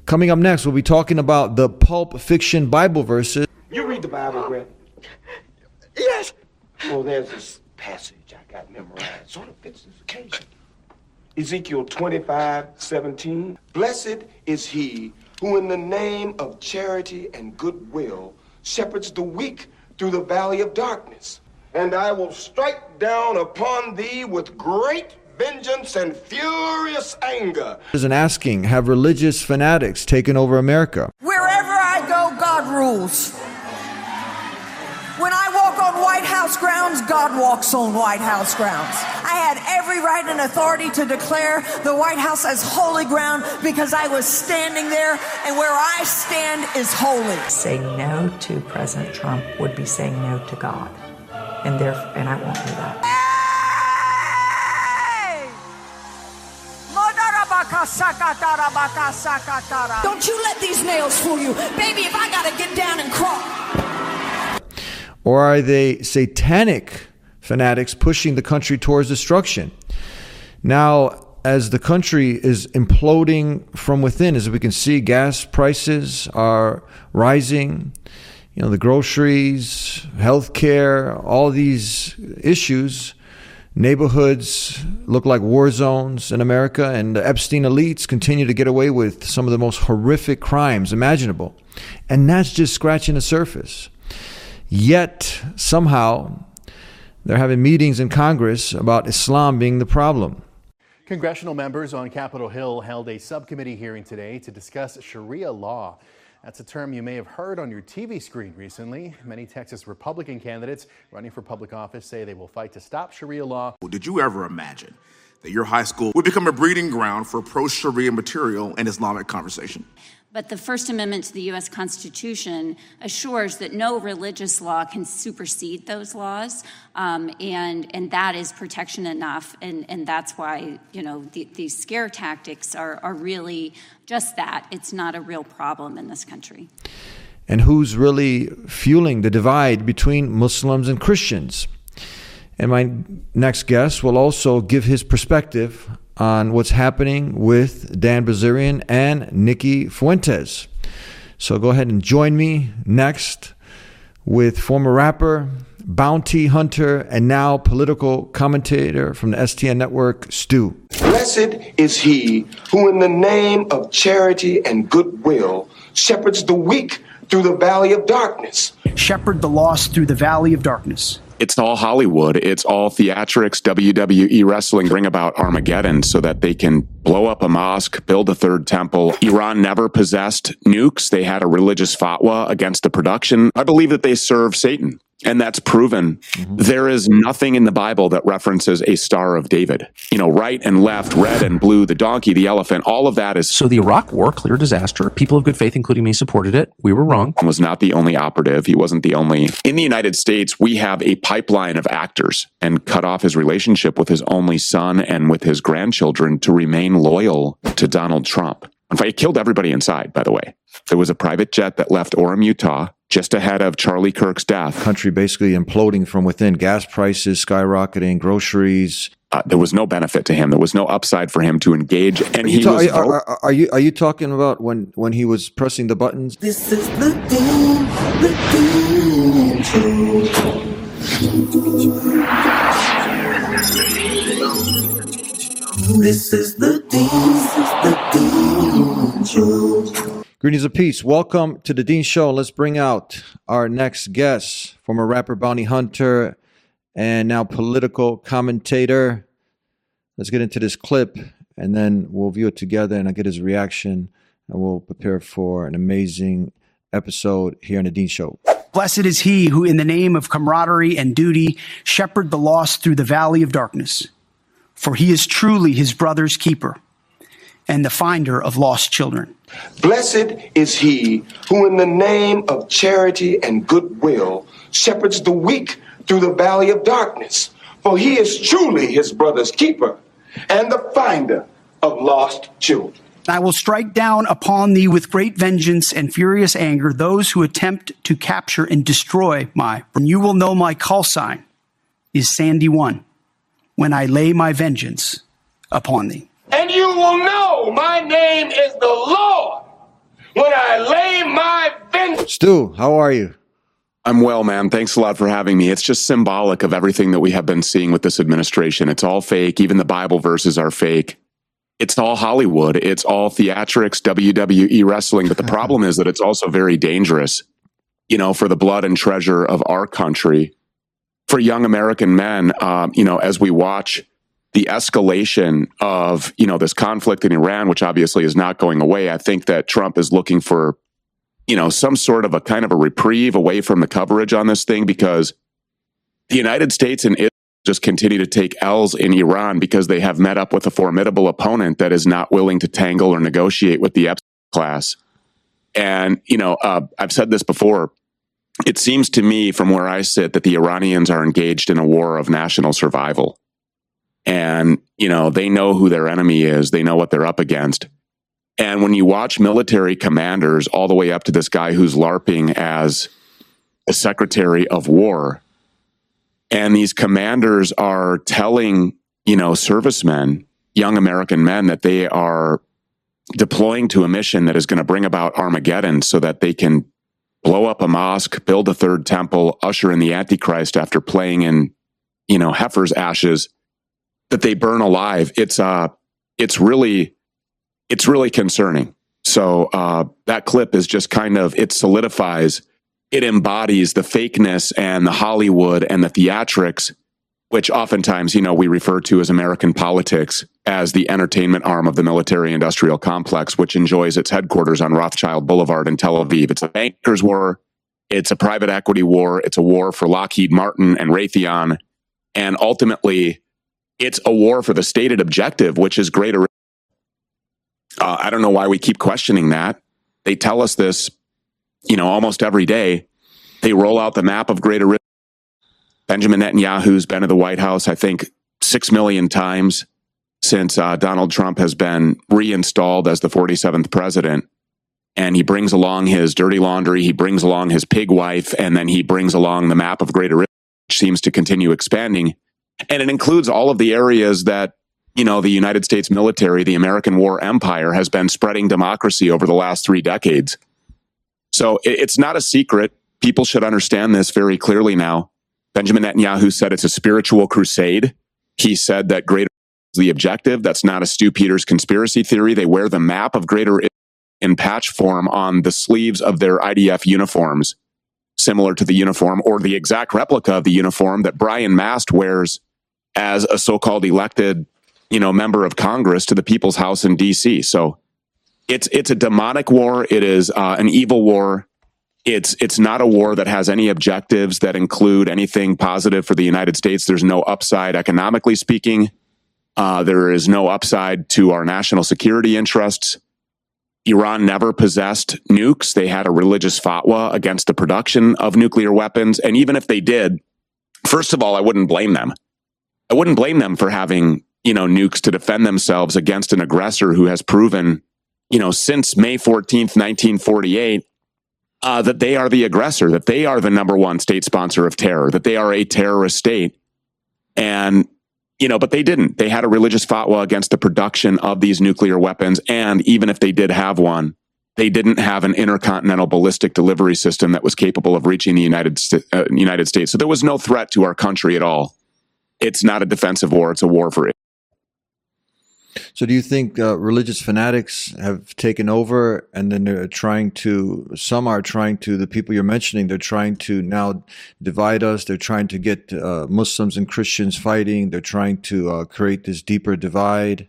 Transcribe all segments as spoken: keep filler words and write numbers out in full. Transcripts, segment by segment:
Coming up next, we'll be talking about the Pulp Fiction Bible verses. You read the Bible, Greg? Yes. Well, there's this passage I got memorized. Sort of fits this occasion. Ezekiel twenty-five seventeen. Blessed is he who in the name of charity and goodwill shepherds the weak through the valley of darkness. And I will strike down upon thee with great vengeance and furious anger. And asking, have religious fanatics taken over America? Wherever I go, God rules. When I walk on White House grounds, God walks on White House grounds. I had every right and authority to declare the White House as holy ground because I was standing there, and where I stand is holy. Saying no to President Trump would be saying no to God, and therefore, and I won't do that. Don't you let these nails fool you. Baby, if I gotta get down and crawl. Or are they satanic fanatics pushing the country towards destruction? Now, as the country is imploding from within, as we can see, gas prices are rising, you know, the groceries, healthcare, all these issues. Neighborhoods look like war zones in America, and the Epstein elites continue to get away with some of the most horrific crimes imaginable. And that's just scratching the surface. Yet, somehow, they're having meetings in Congress about Islam being the problem. Congressional members on Capitol Hill held a subcommittee hearing today to discuss Sharia law. That's a term you may have heard on your T V screen recently. Many Texas Republican candidates running for public office say they will fight to stop Sharia law. Did you ever imagine that your high school would become a breeding ground for pro-Sharia material and Islamic conversation? But the First Amendment to the U S Constitution assures that no religious law can supersede those laws, um, and and that is protection enough, and, and that's why, you know, the, these scare tactics are, are really just that. It's not a real problem in this country. And who's really fueling the divide between Muslims and Christians? And my next guest will also give his perspective on what's happening with Dan Bilzerian and Nikki Fuentes. So go ahead and join me next with former rapper, bounty hunter, and now political commentator from the S T N Network, Stu. Blessed is he who in the name of charity and goodwill shepherds the weak through the valley of darkness. Shepherd the lost through the valley of darkness. It's all Hollywood. It's all theatrics, W W E wrestling, bring about Armageddon so that they can blow up a mosque, build a third temple. Iran never possessed nukes. They had a religious fatwa against the production. I believe that they serve Satan. And that's proven. Mm-hmm. There is nothing in the Bible that references a Star of David. You know, right and left, red and blue, the donkey, the elephant, all of that is... So the Iraq War, clear disaster. People of good faith, including me, supported it. We were wrong. He was not the only operative. He wasn't the only... In the United States, we have a pipeline of actors, and cut off his relationship with his only son and with his grandchildren to remain loyal to Donald Trump. In fact, he killed everybody inside, by the way. There was a private jet that left Orem, Utah, just ahead of Charlie Kirk's death. Country basically imploding from within. Gas prices skyrocketing, groceries. Uh, there was no benefit to him. There was no upside for him to engage. And he ta- was. Are, are, are you are you talking about when, when he was pressing the buttons? This is the Dean, the Dean Show. This is the Dean, this is the Dean Show. Greetings of peace. Welcome to the Dean Show. Let's bring out our next guest, former rapper, bounty hunter, and now political commentator. Let's get into this clip, and then we'll view it together, and I'll get his reaction, and we'll prepare for an amazing episode here on the Dean Show. Blessed is he who in the name of camaraderie and duty shepherd the lost through the valley of darkness. For he is truly his brother's keeper and the finder of lost children. Blessed is he who in the name of charity and goodwill shepherds the weak through the valley of darkness. For he is truly his brother's keeper and the finder of lost children. I will strike down upon thee with great vengeance and furious anger those who attempt to capture and destroy my. And you will know my call sign is Sandy One when I lay my vengeance upon thee. And you will know my name is the Lord Stu, how are you? I'm well, man. Thanks a lot for having me. It's just symbolic of everything that we have been seeing with this administration. It's all fake. Even the Bible verses are fake. It's all Hollywood. It's all theatrics, W W E wrestling. But the problem is that it's also very dangerous, you know, for the blood and treasure of our country. For young American men, um, you know, as we watch the escalation of, you know, this conflict in Iran, which obviously is not going away, I think that Trump is looking for, you know, some sort of a kind of a reprieve away from the coverage on this thing, because the United States and Israel just continue to take L's in Iran because they have met up with a formidable opponent that is not willing to tangle or negotiate with the Epstein class. And, you know, uh, I've said this before. It seems to me from where I sit that the Iranians are engaged in a war of national survival. And, you know, they know who their enemy is. They know what they're up against. And when you watch military commanders all the way up to this guy who's LARPing as a secretary of war, and these commanders are telling, you know, servicemen, young American men, that they are deploying to a mission that is going to bring about Armageddon so that they can blow up a mosque, build a third temple, usher in the Antichrist after playing in, you know, heifer's ashes, that they burn alive. It's uh, it's really, it's really concerning. So uh, that clip is just kind of, it solidifies, it embodies the fakeness and the Hollywood and the theatrics, which oftentimes, you know, we refer to as American politics, as the entertainment arm of the military-industrial complex, which enjoys its headquarters on Rothschild Boulevard in Tel Aviv. It's a bankers' war. It's a private equity war. It's a war for Lockheed Martin and Raytheon. And ultimately, it's a war for the stated objective, which is greater. Uh, I don't know why we keep questioning that. They tell us this, you know, almost every day. They roll out the map of greater risk. Benjamin Netanyahu's been to the White House, I think, six million times since uh, Donald Trump has been reinstalled as the forty-seventh president. And he brings along his dirty laundry, he brings along his pig wife, and then he brings along the map of greater risk, which seems to continue expanding. And it includes all of the areas that, you know, the United States military, the American war empire, has been spreading democracy over the last three decades. So it, it's not a secret. People should understand this very clearly now. Benjamin Netanyahu said it's a spiritual crusade. He said that greater is the objective. That's not a Stu Peters conspiracy theory. They wear the map of greater in patch form on the sleeves of their I D F uniforms, similar to the uniform or the exact replica of the uniform that Brian Mast wears as a so-called elected, you know, member of Congress to the People's House in D C. So it's it's a demonic war. It is uh, an evil war. It's it's not a war that has any objectives that include anything positive for the United States. There's no upside economically speaking. Uh, there is no upside to our national security interests. Iran never possessed nukes. They had a religious fatwa against the production of nuclear weapons. And even if they did, first of all, I wouldn't blame them. I wouldn't blame them for having, you know, nukes to defend themselves against an aggressor who has proven, you know, since May fourteenth, nineteen forty-eight, Uh, that they are the aggressor, that they are the number one state sponsor of terror, that they are a terrorist state. And, you know, but they didn't. They had a religious fatwa against the production of these nuclear weapons. And even if they did have one, they didn't have an intercontinental ballistic delivery system that was capable of reaching the United, St- uh, United States. So there was no threat to our country at all. It's not a defensive war. It's a war for it. So do you think uh, religious fanatics have taken over, and then they're trying to, some are trying to, the people you're mentioning, they're trying to now divide us. They're trying to get uh, Muslims and Christians fighting. They're trying to uh, create this deeper divide.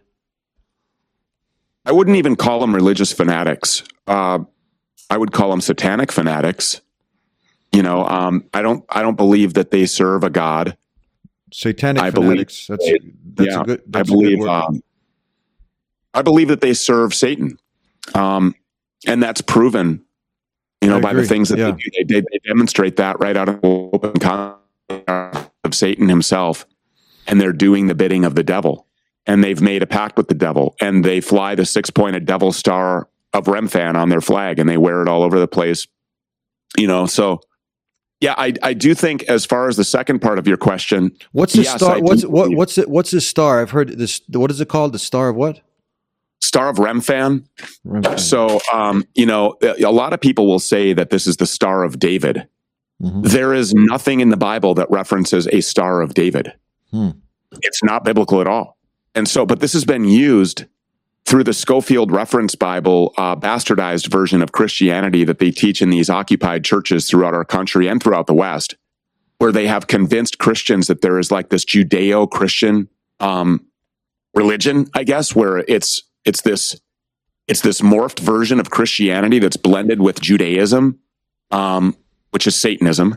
I wouldn't even call them religious fanatics. Uh, I would call them satanic fanatics. You know, um, I don't, I don't believe that they serve a God. Satanic I fanatics. Believe, that's that's yeah, a good. That's I believe. A good word. Um, I believe that they serve Satan, um, and that's proven, you know, by the things that yeah. they do. They, they demonstrate that right out of the open context of Satan himself, and they're doing the bidding of the devil, and they've made a pact with the devil, and they fly the six-pointed devil star of Remphan on their flag, and they wear it all over the place, you know. So, yeah, I I do think, as far as the second part of your question, what's the yes, star? I What's do what? believe, What's it? What's this star? I've heard this. What is it called? The star of what? Star of Remphan. Remphan. So, um, you know, a lot of people will say that this is the Star of David. Mm-hmm. There is nothing in the Bible that references a Star of David. Hmm. It's not biblical at all. And so, but this has been used through the Schofield Reference Bible, uh, bastardized version of Christianity that they teach in these occupied churches throughout our country and throughout the West, where they have convinced Christians that there is like this Judeo-Christian um, religion, I guess, where it's it's this it's this morphed version of Christianity that's blended with Judaism, um, which is Satanism,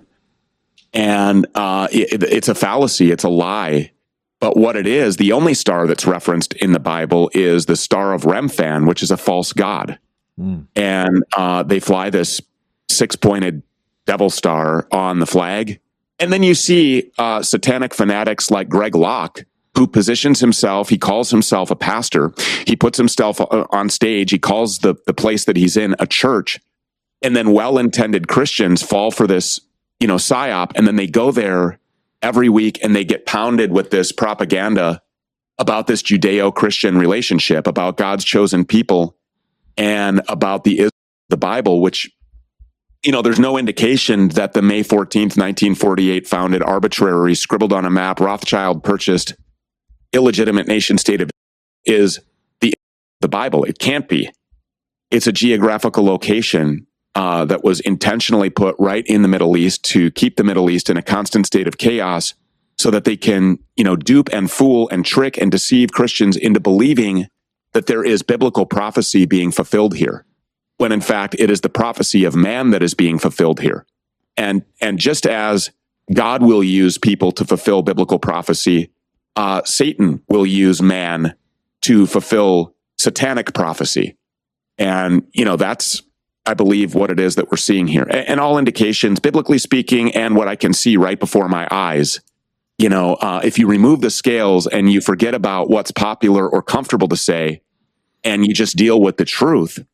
and uh, it, it's a fallacy, it's a lie. But what it is, the only star that's referenced in the Bible is the Star of Remphan, which is a false god. Mm. And uh, they fly this six-pointed devil star on the flag. And then you see uh, satanic fanatics like Greg Locke, who positions himself, he calls himself a pastor. He puts himself on stage. He calls the, the place that he's in a church. And then well-intended Christians fall for this, you know, psyop. And then they go there every week and they get pounded with this propaganda about this Judeo-Christian relationship, about God's chosen people, and about the the Bible, which, you know, there's no indication that the May fourteenth, nineteen forty-eight founded, arbitrary, scribbled on a map, Rothschild purchased, illegitimate nation state of is the the Bible. It can't be. It's a geographical location Uh, that was intentionally put right in the Middle East to keep the Middle East in a constant state of chaos so that they can, you know, dupe and fool and trick and deceive Christians into believing that there is biblical prophecy being fulfilled here, when in fact it is the prophecy of man that is being fulfilled here. And, and just as God will use people to fulfill biblical prophecy, uh, Satan will use man to fulfill satanic prophecy. And, you know, that's, I believe, what it is that we're seeing here. And all indications, biblically speaking, and what I can see right before my eyes, you know, uh, if you remove the scales and you forget about what's popular or comfortable to say, and you just deal with the truth,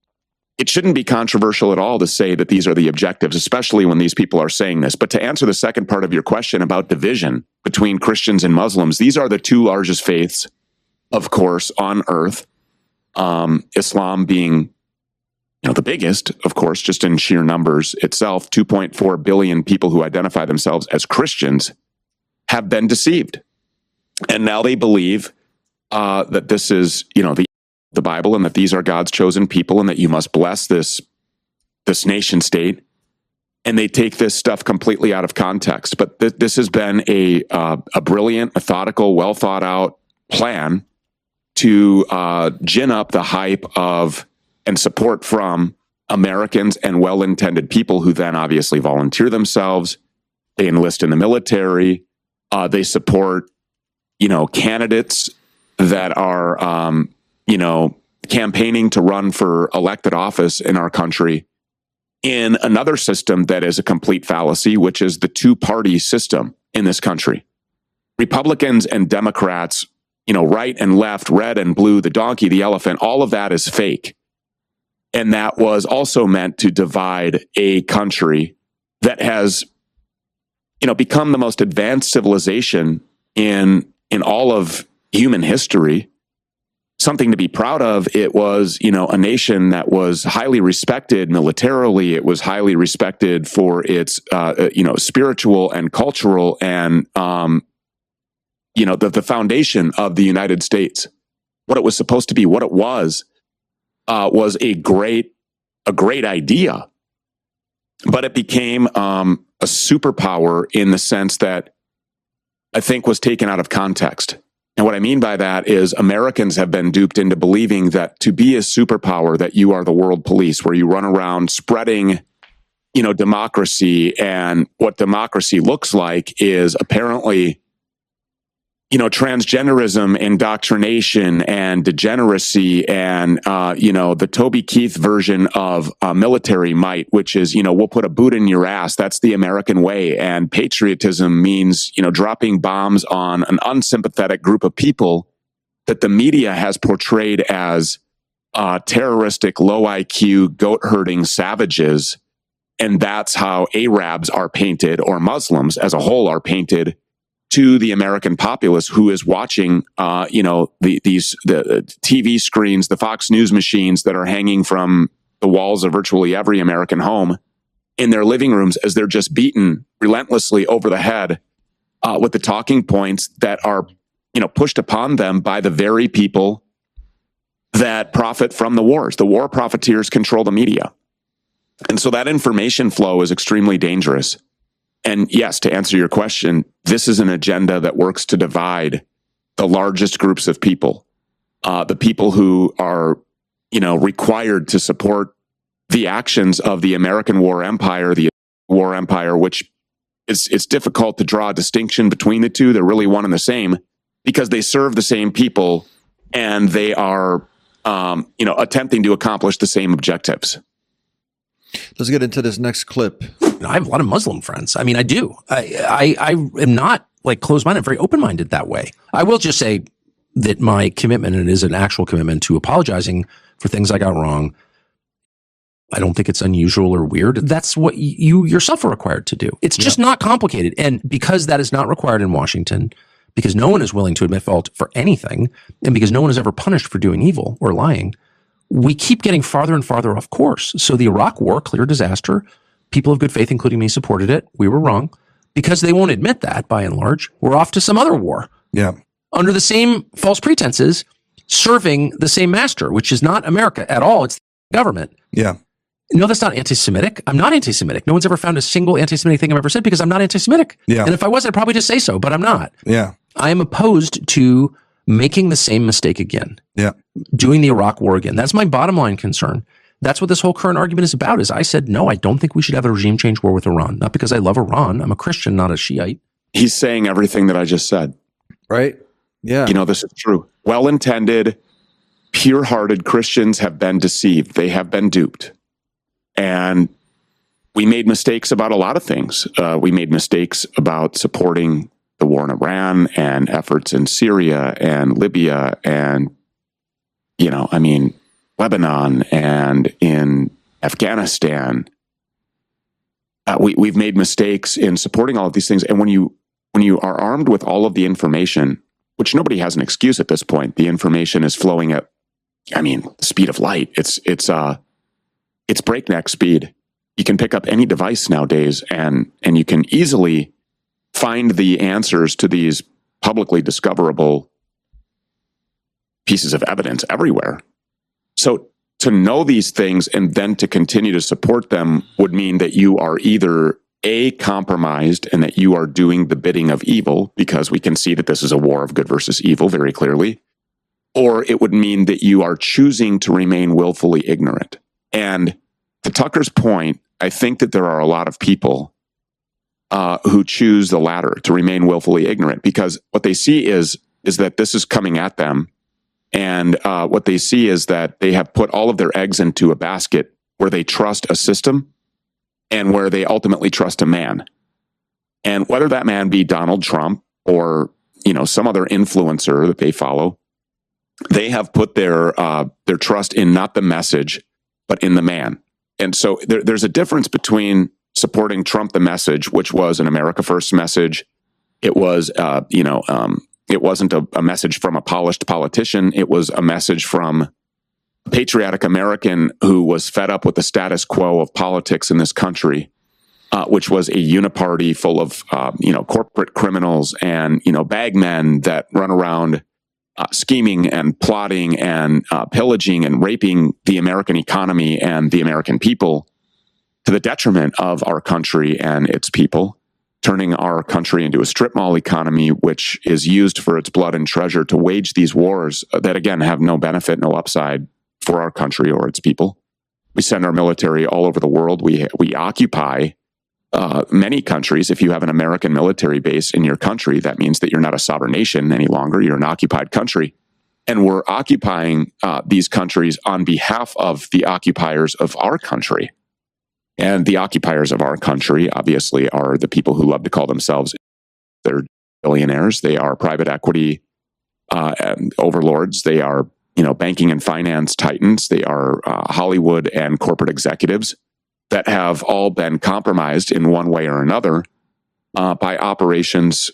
it shouldn't be controversial at all to say that these are the objectives, especially when these people are saying this. But to answer the second part of your question about division between Christians and Muslims, these are the two largest faiths, of course, on earth. Um, Islam being, you know, the biggest, of course, just in sheer numbers itself. two point four billion people who identify themselves as Christians have been deceived. And now they believe uh, that this is, you know, the, the Bible, and that these are God's chosen people, and that you must bless this, this nation state. And they take this stuff completely out of context. But th- this has been a, uh, a brilliant, methodical, well thought out plan to uh, gin up the hype of and support from Americans and well-intended people, who then obviously volunteer themselves. They enlist in the military. Uh, they support, you know, candidates that are, um, you know, campaigning to run for elected office in our country in another system that is a complete fallacy, which is the two-party system in this country. Republicans and Democrats, you know, right and left, red and blue, the donkey, the elephant, all of that is fake. And that was also meant to divide a country that has, you know, become the most advanced civilization in in all of human history. Something to be proud of. It was, you know, a nation that was highly respected militarily. It was highly respected for its, uh, you know, spiritual and cultural and, um, you know, the, the foundation of the United States. What it was supposed to be, what it was. Uh, was a great, a great idea, but it became um, a superpower in the sense that I think was taken out of context. And what I mean by that is Americans have been duped into believing that to be a superpower, that you are the world police, where you run around spreading, you know, democracy. And what democracy looks like is apparently, you know, transgenderism, indoctrination, and degeneracy, and, uh, you know, the Toby Keith version of uh, military might, which is, you know, we'll put a boot in your ass. That's the American way. And patriotism means, you know, dropping bombs on an unsympathetic group of people that the media has portrayed as uh, terroristic, low I Q, goat-herding savages. And that's how Arabs are painted, or Muslims as a whole are painted to the American populace who is watching, uh, you know, the, these the T V screens, the Fox News machines that are hanging from the walls of virtually every American home in their living rooms as they're just beaten relentlessly over the head uh, with the talking points that are, you know, pushed upon them by the very people that profit from the wars. The war profiteers control the media. And so that information flow is extremely dangerous. And yes, to answer your question, this is an agenda that works to divide the largest groups of people, uh, the people who are, you know, required to support the actions of the American war empire, the war empire, which is, it's difficult to draw a distinction between the two. They're really one and the same because they serve the same people and they are, um, you know, attempting to accomplish the same objectives. Let's get into this next clip. I have a lot of Muslim friends. I mean, I do. I, I, I am not like closed-minded. I'm very open-minded that way. I will just say that my commitment, and it is an actual commitment to apologizing for things I got wrong. I don't think it's unusual or weird. That's what you yourself are required to do. It's just yeah. not complicated. And because that is not required in Washington, because no one is willing to admit fault for anything, and because no one is ever punished for doing evil or lying, we keep getting farther and farther off course. So the Iraq war, clear disaster. People of good faith, including me, supported it. We were wrong. Because they won't admit that, by and large, we're off to some other war. Yeah. Under the same false pretenses, serving the same master, which is not America at all. It's the government. Yeah. No, that's not anti-Semitic. I'm not anti-Semitic. No one's ever found a single anti-Semitic thing I've ever said because I'm not anti-Semitic. Yeah. And if I was, I'd probably just say so, but I'm not. Yeah. I am opposed to making the same mistake again. Yeah. Doing the Iraq war again. That's my bottom line concern. That's what this whole current argument is about, is I said, no, I don't think we should have a regime change war with Iran. Not because I love Iran. I'm a Christian, not a Shiite. He's saying everything that I just said. Right? Yeah. You know, this is true. Well-intended, pure-hearted Christians have been deceived. They have been duped. And we made mistakes about a lot of things. Uh, we made mistakes about supporting the war in Iran and efforts in Syria and Libya and, you know, I mean, Lebanon and in Afghanistan. Uh, we, we've made mistakes in supporting all of these things. And when you when you are armed with all of the information, which nobody has an excuse at this point, the information is flowing at, I mean, the speed of light. It's it's uh it's breakneck speed. You can pick up any device nowadays, and and you can easily find the answers to these publicly discoverable pieces of evidence everywhere. So to know these things and then to continue to support them would mean that you are either A, compromised and that you are doing the bidding of evil, because we can see that this is a war of good versus evil very clearly, or it would mean that you are choosing to remain willfully ignorant. And to Tucker's point, I think that there are a lot of people uh, who choose the latter, to remain willfully ignorant, because what they see is, is that this is coming at them. And uh, what they see is that they have put all of their eggs into a basket where they trust a system and where they ultimately trust a man. And whether that man be Donald Trump or, you know, some other influencer that they follow, they have put their uh, their trust in not the message, but in the man. And so there, there's a difference between supporting Trump, the message, which was an America First message. It was, uh, you know, um, it wasn't a, a message from a polished politician. It was a message from a patriotic American who was fed up with the status quo of politics in this country, uh, which was a uniparty full of, uh, you know, corporate criminals and, you know, bagmen that run around uh, scheming and plotting and uh, pillaging and raping the American economy and the American people to the detriment of our country and its people, turning our country into a strip mall economy, which is used for its blood and treasure to wage these wars that, again, have no benefit, no upside for our country or its people. We send our military all over the world. We we occupy uh, many countries. If you have an American military base in your country, that means that you're not a sovereign nation any longer. You're an occupied country. And we're occupying uh, these countries on behalf of the occupiers of our country. And the occupiers of our country, obviously, are the people who love to call themselves, they're billionaires. They are private equity uh, overlords. They are, you know, banking and finance titans. They are uh, Hollywood and corporate executives that have all been compromised in one way or another uh, by operations,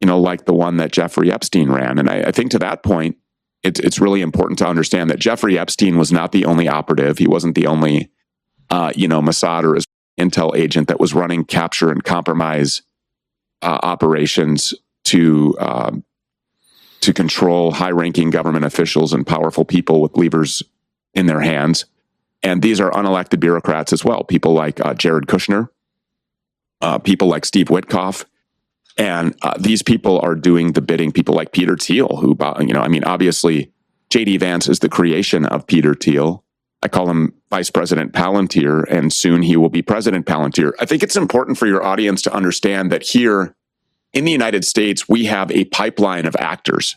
you know, like the one that Jeffrey Epstein ran. And I, I think to that point, it, it's really important to understand that Jeffrey Epstein was not the only operative. He wasn't the only, uh, you know, Mossad or intel agent that was running capture and compromise uh, operations to um, to control high-ranking government officials and powerful people with levers in their hands. And these are unelected bureaucrats as well, people like uh, Jared Kushner, uh, people like Steve Witkoff. And uh, these people are doing the bidding, people like Peter Thiel, who, you know, I mean, obviously, J D Vance is the creation of Peter Thiel. I call him Vice President Palantir, and soon he will be President Palantir. I think it's important for your audience to understand that here in the United States, we have a pipeline of actors.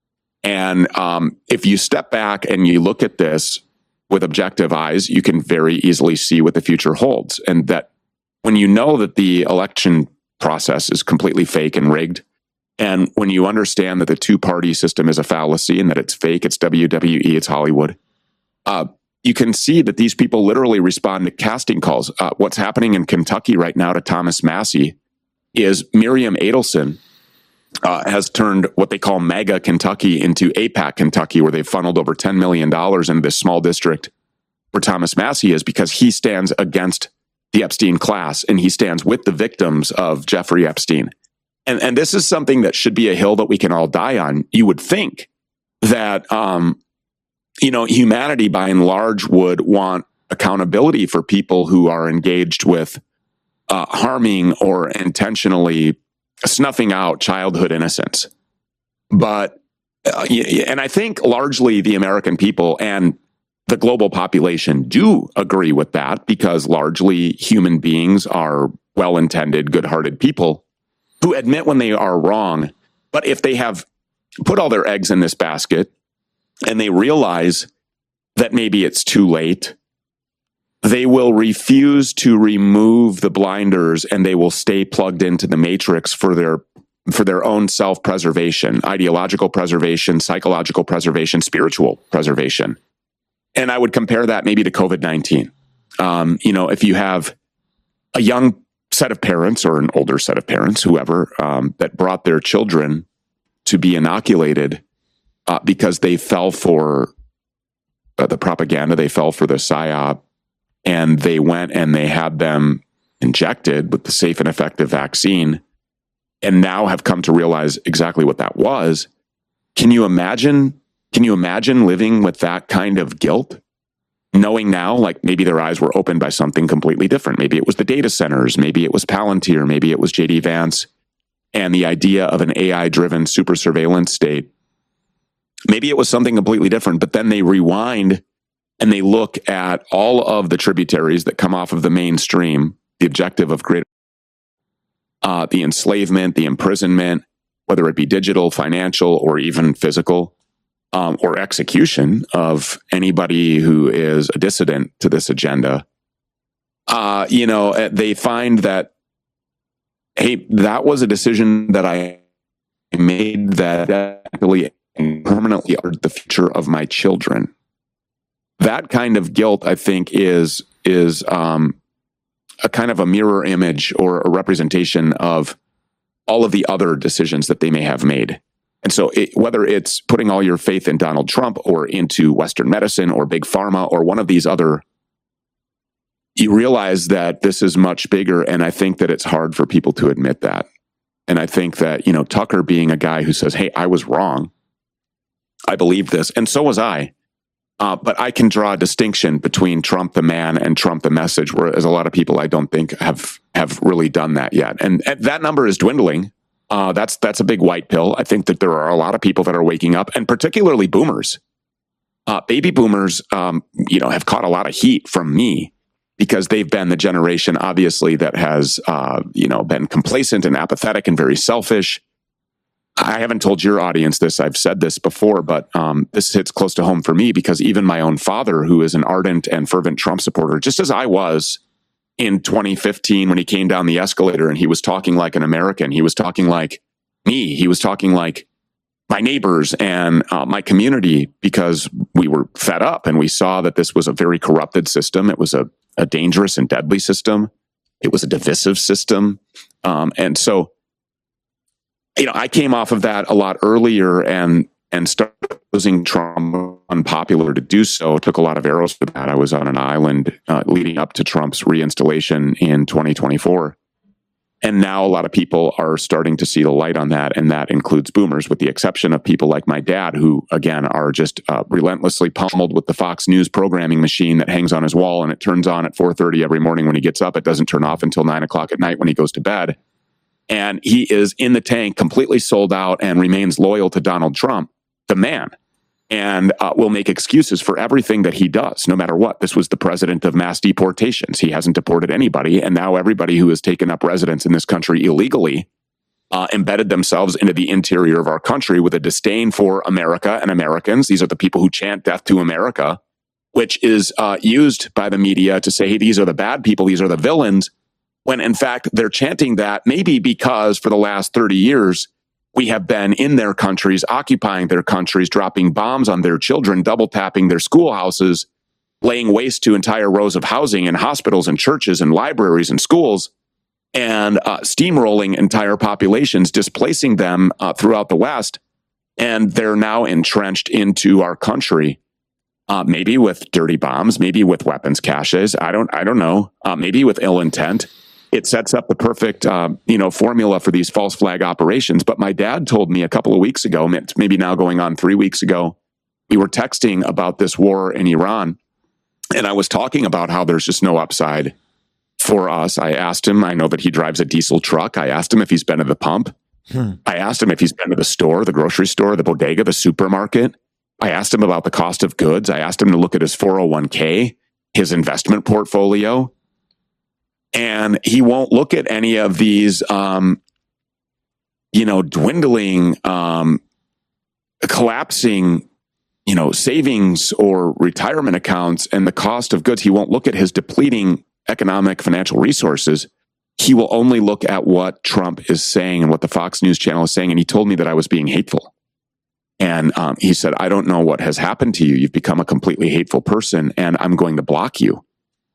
And um, if you step back and you look at this with objective eyes, you can very easily see what the future holds. And that when you know that the election process is completely fake and rigged, and when you understand that the two-party system is a fallacy and that it's fake, it's W W E, it's Hollywood, uh, you can see that these people literally respond to casting calls. Uh, what's happening in Kentucky right now to Thomas Massie is Miriam Adelson uh, has turned what they call MAGA Kentucky into AIPAC Kentucky, where they've funneled over ten million dollars into this small district where Thomas Massie is, because he stands against the Epstein class, and he stands with the victims of Jeffrey Epstein. And, and this is something that should be a hill that we can all die on. You would think that, um, you know, humanity by and large would want accountability for people who are engaged with uh, harming or intentionally snuffing out childhood innocence. But, uh, and I think largely the American people and the global population do agree with that, because largely human beings are well-intended, good-hearted people who admit when they are wrong. But if they have put all their eggs in this basket and they realize that maybe it's too late, they will refuse to remove the blinders, and they will stay plugged into the matrix for their for their own self-preservation, ideological preservation, psychological preservation, spiritual preservation. And I would compare that maybe to COVID nineteen. Um, you know, if you have a young set of parents or an older set of parents, whoever, um, that brought their children to be inoculated uh, because they fell for uh, the propaganda, they fell for the psyop, and they went and they had them injected with the safe and effective vaccine, and now have come to realize exactly what that was. Can you imagine? Can you imagine living with that kind of guilt? Knowing now, like maybe their eyes were opened by something completely different. Maybe it was the data centers. Maybe it was Palantir. Maybe it was J D Vance and the idea of an A I-driven super surveillance state. Maybe it was something completely different, but then they rewind and they look at all of the tributaries that come off of the mainstream, the objective of greater, uh, the enslavement, the imprisonment, whether it be digital, financial, or even physical. Um, or execution of anybody who is a dissident to this agenda, uh, you know, they find that, hey, that was a decision that I made that actually permanently altered the future of my children. That kind of guilt, I think, is is um, a kind of a mirror image or a representation of all of the other decisions that they may have made. And so it, whether it's putting all your faith in Donald Trump or into Western medicine or Big Pharma or one of these other, you realize that this is much bigger. And I think that it's hard for people to admit that. And I think that, you know, Tucker being a guy who says, hey, I was wrong. I believe this. And so was I. Uh, but I can draw a distinction between Trump the man and Trump the message, whereas a lot of people I don't think have have really done that yet. And, and that number is dwindling. Uh, that's that's a big white pill. I think that there are a lot of people that are waking up, and particularly boomers. Uh, baby boomers, um, you know, have caught a lot of heat from me because they've been the generation, obviously, that has, uh, you know, been complacent and apathetic and very selfish. I haven't told your audience this. I've said this before, but um, this hits close to home for me because even my own father, who is an ardent and fervent Trump supporter, just as I was in twenty fifteen when he came down the escalator and he was talking like an American, he was talking like me, he was talking like my neighbors and uh, my community, because we were fed up and we saw that this was a very corrupted system. It was a, a dangerous and deadly system. It was a divisive system. Um, and so you know, I came off of that a lot earlier and and started losing Trump unpopular to do so. It took a lot of arrows for that. I was on an island uh, leading up to Trump's reinstallation in twenty twenty-four. And now a lot of people are starting to see the light on that, and that includes boomers, with the exception of people like my dad, who, again, are just uh, relentlessly pummeled with the Fox News programming machine that hangs on his wall, and it turns on at four thirty every morning when he gets up. It doesn't turn off until nine o'clock at night when he goes to bed. And he is in the tank, completely sold out, and remains loyal to Donald Trump, the man, and uh, will make excuses for everything that he does, no matter what. This was the president of mass deportations. He hasn't deported anybody. And now everybody who has taken up residence in this country illegally uh, embedded themselves into the interior of our country with a disdain for America and Americans. These are the people who chant death to America, which is uh, used by the media to say, hey, these are the bad people, these are the villains, when in fact they're chanting that maybe because for the last thirty years, we have been in their countries, occupying their countries, dropping bombs on their children, double tapping their schoolhouses, laying waste to entire rows of housing and hospitals and churches and libraries and schools, and uh, steamrolling entire populations, displacing them uh, throughout the West. And they're now entrenched into our country, uh, maybe with dirty bombs, maybe with weapons caches. I don't, I don't know. Uh, maybe with ill intent. It sets up the perfect, uh, you know, formula for these false flag operations. But my dad told me a couple of weeks ago, maybe now going on three weeks ago, we were texting about this war in Iran, and I was talking about how there's just no upside for us. I asked him, I know that he drives a diesel truck. I asked him if he's been to the pump. Hmm. I asked him if he's been to the store, the grocery store, the bodega, the supermarket. I asked him about the cost of goods. I asked him to look at his four oh one k, his investment portfolio. And he won't look at any of these, um, you know, dwindling, um, collapsing, you know, savings or retirement accounts and the cost of goods. He won't look at his depleting economic financial resources. He will only look at what Trump is saying and what the Fox News channel is saying. And he told me that I was being hateful. And um, he said, I don't know what has happened to you. You've become a completely hateful person, and I'm going to block you.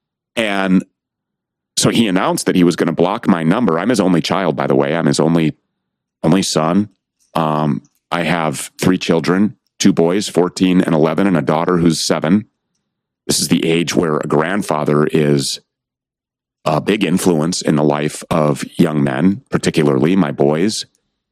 And so he announced that he was going to block my number. I'm his only child, by the way. I'm his only only son. Um, I have three children, two boys, fourteen and eleven, and a daughter who's seven. This is the age where a grandfather is a big influence in the life of young men, particularly my boys.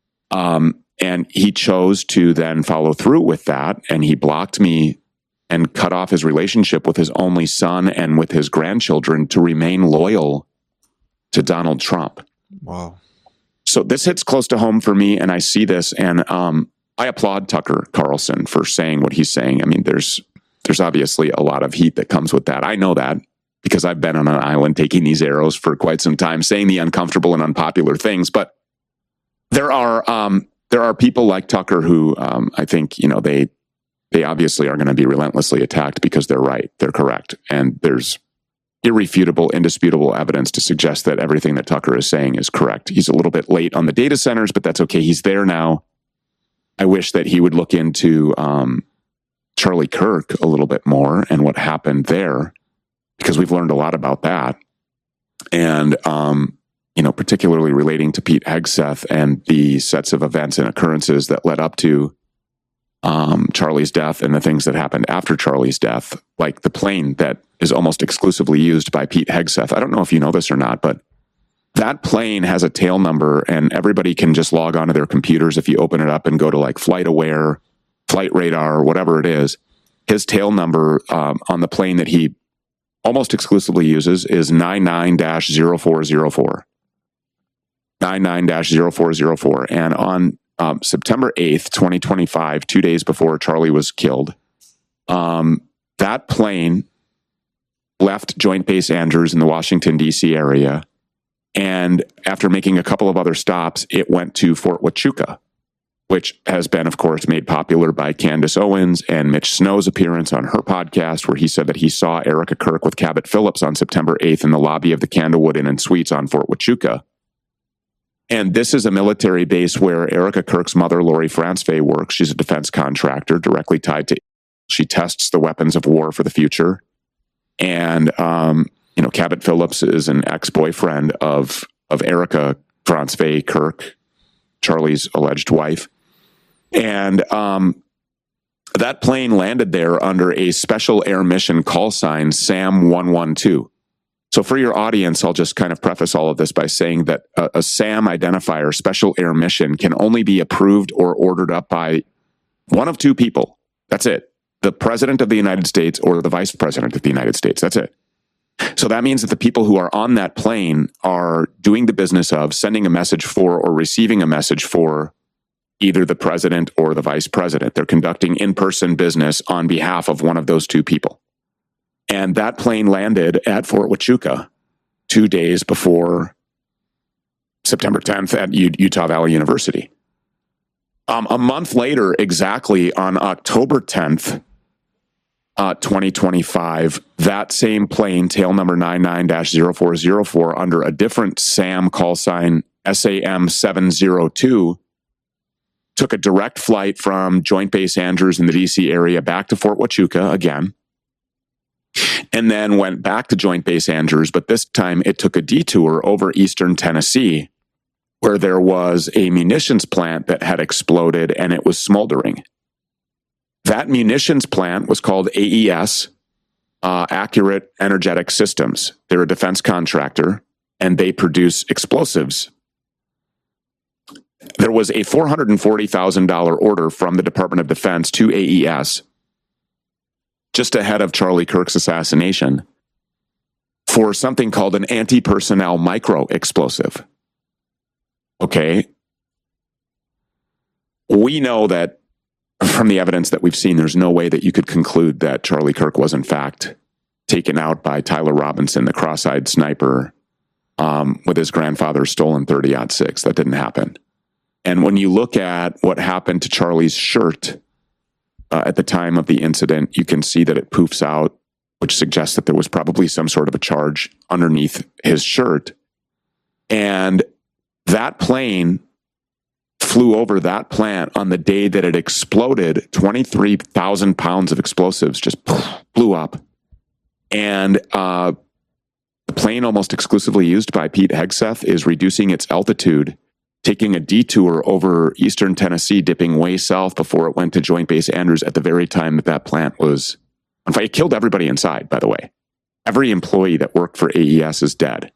Um, and he chose to then follow through with that, and he blocked me and cut off his relationship with his only son and with his grandchildren to remain loyal to Donald Trump. Wow. So this hits close to home for me, and I see this, and um, I applaud Tucker Carlson for saying what he's saying. I mean, there's there's obviously a lot of heat that comes with that. I know that because I've been on an island taking these arrows for quite some time, saying the uncomfortable and unpopular things. But there are um, there are people like Tucker who um, I think, you know, they They obviously are going to be relentlessly attacked because they're right. They're correct. And there's irrefutable, indisputable evidence to suggest that everything that Tucker is saying is correct. He's a little bit late on the data centers, but that's okay. He's there now. I wish that he would look into um, Charlie Kirk a little bit more and what happened there, because we've learned a lot about that. And, um, you know, particularly relating to Pete Hegseth and the sets of events and occurrences that led up to Um, Charlie's death and the things that happened after Charlie's death, like the plane that is almost exclusively used by Pete Hegseth. I don't know if you know this or not, but that plane has a tail number, and everybody can just log onto their computers if you open it up and go to like FlightAware, Flight Radar, whatever it is. His tail number um, on the plane that he almost exclusively uses is nine nine dash zero four zero four. nine nine dash zero four zero four. And on Um, September eighth, twenty twenty-five, two days before Charlie was killed, um, that plane left Joint Base Andrews in the Washington, D C area. And after making a couple of other stops, it went to Fort Huachuca, which has been, of course, made popular by Candace Owens and Mitch Snow's appearance on her podcast, where he said that he saw Erica Kirk with Cabot Phillips on September eighth in the lobby of the Candlewood Inn and Suites on Fort Huachuca. And this is a military base where Erica Kirk's mother, Lori Franzfay, works. She's a defense contractor directly tied to. She tests the weapons of war for the future. And, um, you know, Cabot Phillips is an ex-boyfriend of, of Erica Franzfay Kirk. Charlie's alleged wife. And um, that plane landed there under a special air mission call sign, SAM one one two. So for your audience, I'll just kind of preface all of this by saying that a, a SAM identifier, special air mission, can only be approved or ordered up by one of two people. That's it. The President of the United States or the Vice President of the United States. That's it. So that means that the people who are on that plane are doing the business of sending a message for or receiving a message for either the President or the Vice President. They're conducting in-person business on behalf of one of those two people. And that plane landed at Fort Huachuca two days before September tenth at U- Utah Valley University. Um, a month later, exactly on October tenth, uh, twenty twenty-five, that same plane, tail number nine nine dash zero four zero four, under a different SAM call sign, S A M seven zero two, took a direct flight from Joint Base Andrews in the D C area back to Fort Huachuca again, and then went back to Joint Base Andrews, but this time it took a detour over eastern Tennessee, where there was a munitions plant that had exploded and it was smoldering. That munitions plant was called A E S, uh, Accurate Energetic Systems. They're a defense contractor, and they produce explosives. There was a four hundred forty thousand dollars order from the Department of Defense to A E S just ahead of Charlie Kirk's assassination for something called an anti-personnel micro-explosive. Okay. We know that from the evidence that we've seen, there's no way that you could conclude that Charlie Kirk was in fact taken out by Tyler Robinson, the cross-eyed sniper, um, with his grandfather's stolen thirty aught six. That didn't happen. And when you look at what happened to Charlie's shirt uh, at the time of the incident, you can see that it poofs out, which suggests that there was probably some sort of a charge underneath his shirt. And that plane flew over that plant on the day that it exploded. twenty-three thousand pounds of explosives just blew up. And uh, the plane, almost exclusively used by Pete Hegseth, is reducing its altitude, taking a detour over eastern Tennessee, dipping way south before it went to Joint Base Andrews at the very time that that plant was on fire. It killed everybody inside, by the way. Every employee that worked for A E S is dead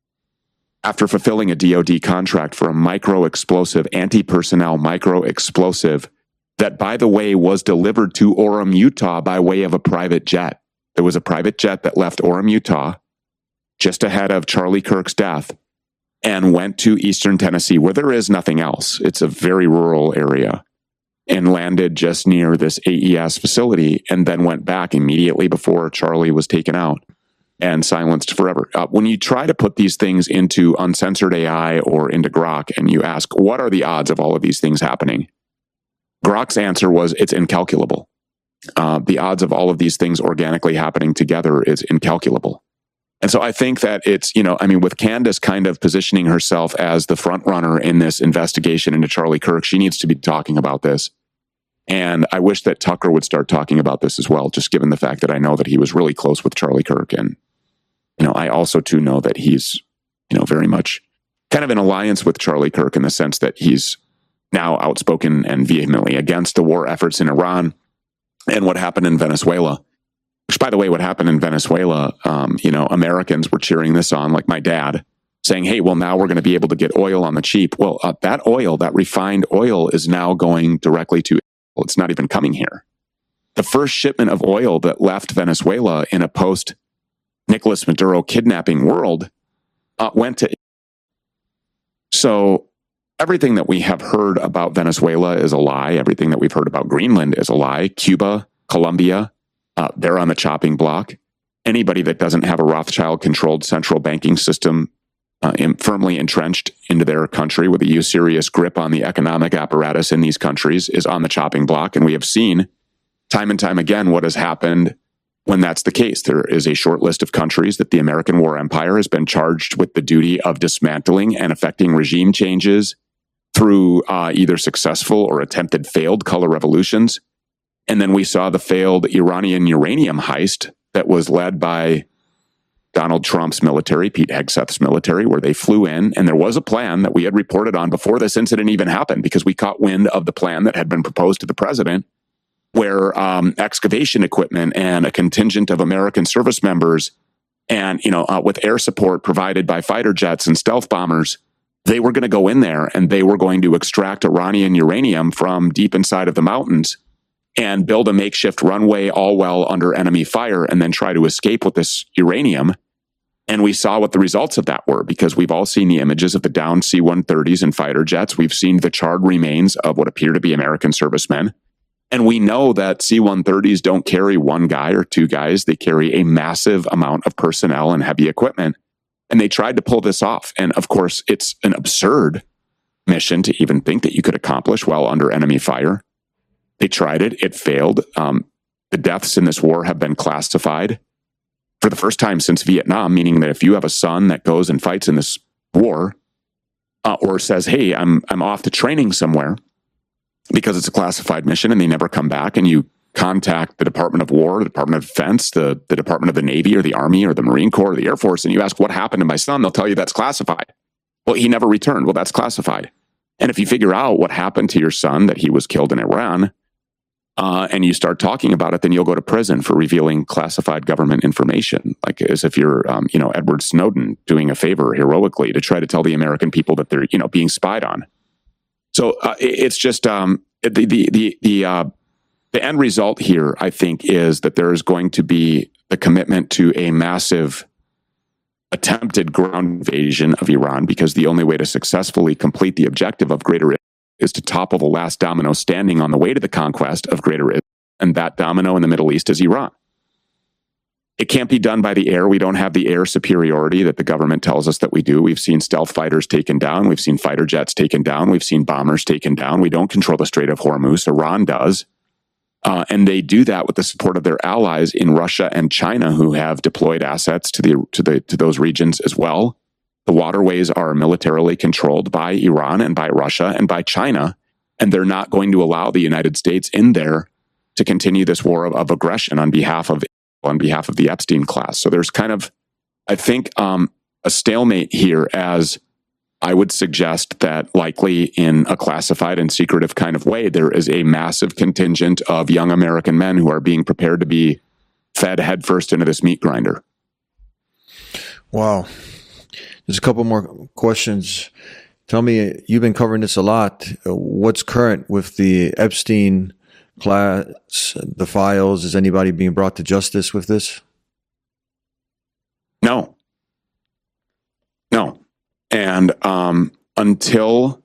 after fulfilling a D O D contract for a micro-explosive, anti-personnel micro-explosive that, by the way, was delivered to Orem, Utah by way of a private jet. There was a private jet that left Orem, Utah just ahead of Charlie Kirk's death and went to eastern Tennessee, where there is nothing else. It's a very rural area, and landed just near this A E S facility, and then went back immediately before Charlie was taken out and silenced forever. Uh, when you try to put these things into uncensored A I or into Grok, and you ask, what are the odds of all of these things happening? Grok's answer was, it's incalculable. Uh, the odds of all of these things organically happening together is incalculable. And so I think that it's, you know, I mean, with Candace kind of positioning herself as the front runner in this investigation into Charlie Kirk, she needs to be talking about this. And I wish that Tucker would start talking about this as well, just given the fact that I know that he was really close with Charlie Kirk. And, you know, I also too know that he's, you know, very much kind of in alliance with Charlie Kirk in the sense that he's now outspoken and vehemently against the war efforts in Iran and what happened in Venezuela. Which, by the way, what happened in Venezuela, um, you know, Americans were cheering this on, like my dad, saying, hey, well, now we're going to be able to get oil on the cheap. Well, uh, that oil, that refined oil, is now going directly to, well, it's not even coming here. The first shipment of oil that left Venezuela in a post-Nicolas Maduro kidnapping world uh, went to. So everything that we have heard about Venezuela is a lie. Everything that we've heard about Greenland is a lie. Cuba, Colombia, Uh, they're on the chopping block. Anybody that doesn't have a Rothschild-controlled central banking system uh, in, firmly entrenched into their country with a usurious grip on the economic apparatus in these countries is on the chopping block. And we have seen time and time again what has happened when that's the case. There is a short list of countries that the American war empire has been charged with the duty of dismantling and effecting regime changes through uh, either successful or attempted failed color revolutions. And then we saw the failed Iranian uranium heist that was led by Donald Trump's military, Pete Hegseth's military, where they flew in, and there was a plan that we had reported on before this incident even happened, because we caught wind of the plan that had been proposed to the president, where um, excavation equipment and a contingent of American service members, and you know, uh, with air support provided by fighter jets and stealth bombers, they were going to go in there and they were going to extract Iranian uranium from deep inside of the mountains and build a makeshift runway, all well under enemy fire, and then try to escape with this uranium. And we saw what the results of that were, because we've all seen the images of the downed C one thirties and fighter jets. We've seen the charred remains of what appear to be American servicemen. And we know that C one thirties don't carry one guy or two guys. They carry a massive amount of personnel and heavy equipment. And they tried to pull this off. And of course, it's an absurd mission to even think that you could accomplish while under enemy fire. They tried it. It failed. Um, the deaths in this war have been classified for the first time since Vietnam, meaning that if you have a son that goes and fights in this war, uh, or says, hey, I'm I'm off to training somewhere because it's a classified mission, and they never come back, and you contact the Department of War, the Department of Defense, the, the Department of the Navy or the Army or the Marine Corps or the Air Force, and you ask what happened to my son, they'll tell you that's classified. Well, he never returned. Well, that's classified. And if you figure out what happened to your son, that he was killed in Iran, Uh, and you start talking about it, then you'll go to prison for revealing classified government information, like as if you're, um, you know, Edward Snowden doing a favor heroically to try to tell the American people that they're, you know, being spied on. So uh, it's just um, the the the the, uh, the end result here, I think, is that there is going to be the commitment to a massive attempted ground invasion of Iran, because the only way to successfully complete the objective of Greater is to topple the last domino standing on the way to the conquest of Greater Israel, and that domino in the Middle East is Iran. It can't be done by the air. We don't have the air superiority that the government tells us that we do. We've seen stealth fighters taken down. We've seen fighter jets taken down. We've seen bombers taken down. We don't control the Strait of Hormuz. Iran does. Uh, and they do that with the support of their allies in Russia and China, who have deployed assets to the to the to those regions as well. The waterways are militarily controlled by Iran and by Russia and by China, and they're not going to allow the United States in there to continue this war of, of aggression on behalf of on behalf of the Epstein class. So there's kind of, I think, um, a stalemate here, as I would suggest that likely in a classified and secretive kind of way, there is a massive contingent of young American men who are being prepared to be fed headfirst into this meat grinder. Wow. There's a couple more questions. Tell me, you've been covering this a lot. What's current with the Epstein class, the files? Is anybody being brought to justice with this? No. No. And um, until,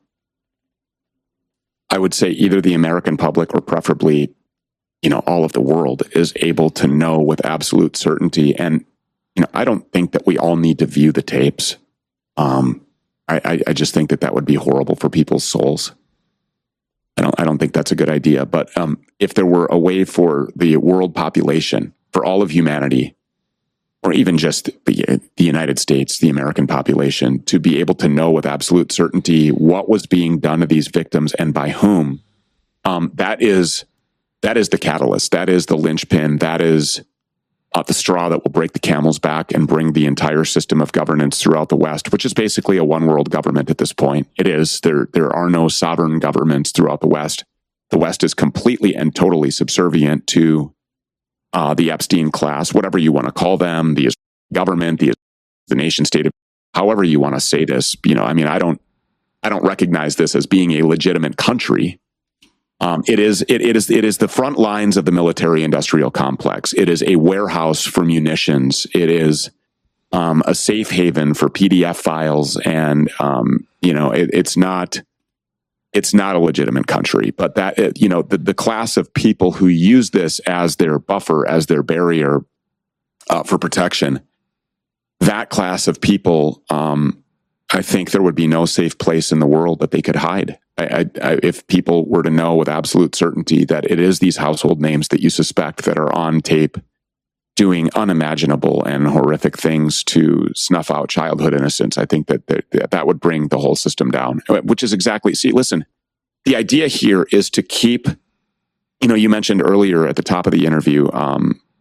I would say, either the American public or preferably, you know, all of the world is able to know with absolute certainty. And, you know, I don't think that we all need to view the tapes. Um, I, I just think that that would be horrible for people's souls. I don't, I don't think that's a good idea. But um, if there were a way for the world population, for all of humanity, or even just the, the United States, the American population, to be able to know with absolute certainty what was being done to these victims and by whom, um, that is that is the catalyst. That is the linchpin. That is Uh, the straw that will break the camel's back and bring the entire system of governance throughout the West, which is basically a one-world government at this point. It is. There, there are no sovereign governments throughout the West. The West is completely and totally subservient to uh, the Epstein class, whatever you want to call them, the government, the the nation state, however you want to say this. You know, I mean, I don't, I don't recognize this as being a legitimate country. Um, it is it, it is it is the front lines of the military-industrial complex. It is a warehouse for munitions. It is um, a safe haven for P D F files, and um, you know it, it's not it's not a legitimate country. But that it, you know the, the class of people who use this as their buffer, as their barrier uh, for protection, that class of people, um, I think there would be no safe place in the world that they could hide. I, I, I, if people were to know with absolute certainty that it is these household names that you suspect that are on tape doing unimaginable and horrific things to snuff out childhood innocence, I think that that, that would bring the whole system down, which is exactly, see, listen, the idea here is to keep, you know, you mentioned earlier at the top of the interview, um,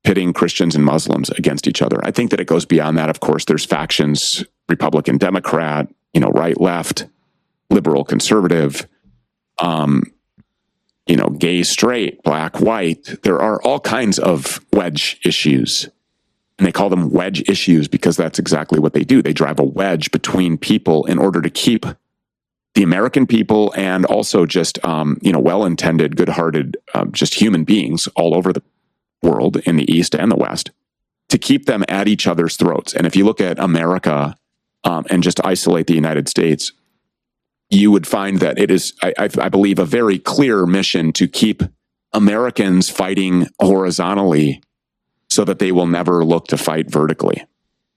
pitting Christians and Muslims against each other. I think that it goes beyond that. Of course, there's factions, Republican, Democrat, you know, right, left, liberal, conservative, um, you know, gay, straight, black, white. There are all kinds of wedge issues. And they call them wedge issues because that's exactly what they do. They drive a wedge between people in order to keep the American people and also just, um, you know, well-intended, good-hearted, uh, just human beings all over the world in the East and the West, to keep them at each other's throats. And if you look at America um, and just isolate the United States, you would find that it is, I, I, I believe, a very clear mission to keep Americans fighting horizontally so that they will never look to fight vertically.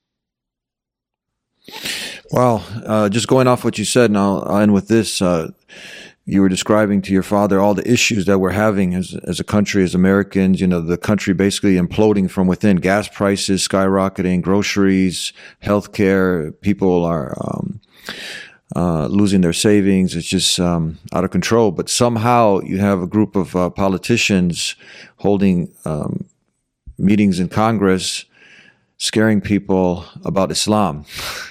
Well, uh, just going off what you said, and I'll, I'll end with this. Uh, you were describing to your father all the issues that we're having as as a country, as Americans. You know, the country basically imploding from within. Gas prices skyrocketing, groceries, healthcare. People are um, uh, losing their savings. It's just um, out of control. But somehow you have a group of uh, politicians holding um, meetings in Congress, scaring people about Islam.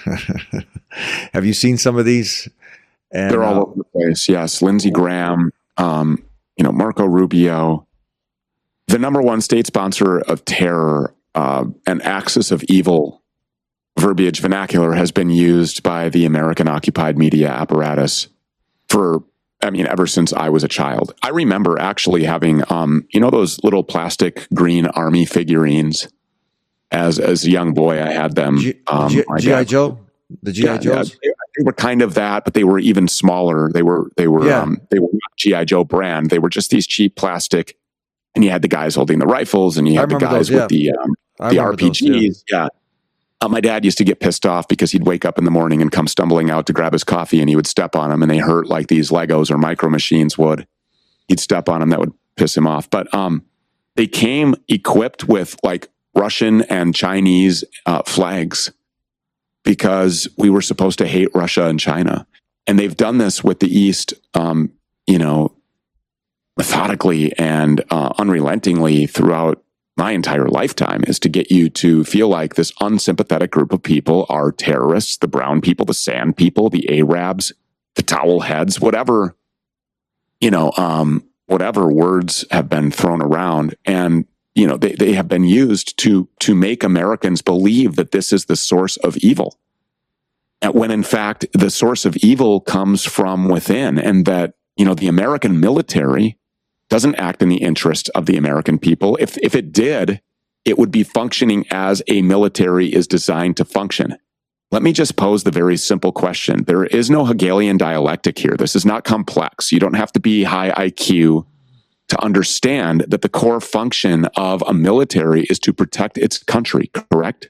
Have you seen some of these? And, They're all uh, over the place. Yes. Lindsey Graham, um, you know, Marco Rubio, the number one state sponsor of terror, uh, and axis of evil verbiage vernacular has been used by the American occupied media apparatus for, I mean, ever since I was a child. I remember actually having, um, you know, those little plastic green army figurines. As as a young boy, I had them. G- Um, G- my G I dad- Joe, the G I Yeah, Joes. yeah, they were kind of that, but they were even smaller. They were they were Yeah. um, they were not G I Joe brand. They were just these cheap plastic, and you had the guys holding the rifles, and you I had the remember guys those, with the um, I the remember R P Gs. those, yeah. Uh, my dad used to get pissed off because he'd wake up in the morning and come stumbling out to grab his coffee, and he would step on them, and they hurt like these Legos or micro machines would. He'd step on them, that would piss him off. But um, they came equipped with like Russian and Chinese uh, flags because we were supposed to hate Russia and China. And they've done this with the East, um, you know, methodically and uh, unrelentingly throughout my entire lifetime, is to get you to feel like this unsympathetic group of people are terrorists, the brown people, the sand people, the Arabs, the towel heads, whatever, you know, um, whatever words have been thrown around. And you know, they, they have been used to to make Americans believe that this is the source of evil. And when in fact, the source of evil comes from within, and that, you know, the American military doesn't act in the interest of the American people. If if it did, it would be functioning as a military is designed to function. Let me just pose the very simple question. There is no Hegelian dialectic here. This is not complex. You don't have to be high I Q to understand that the core function of a military is to protect its country, correct?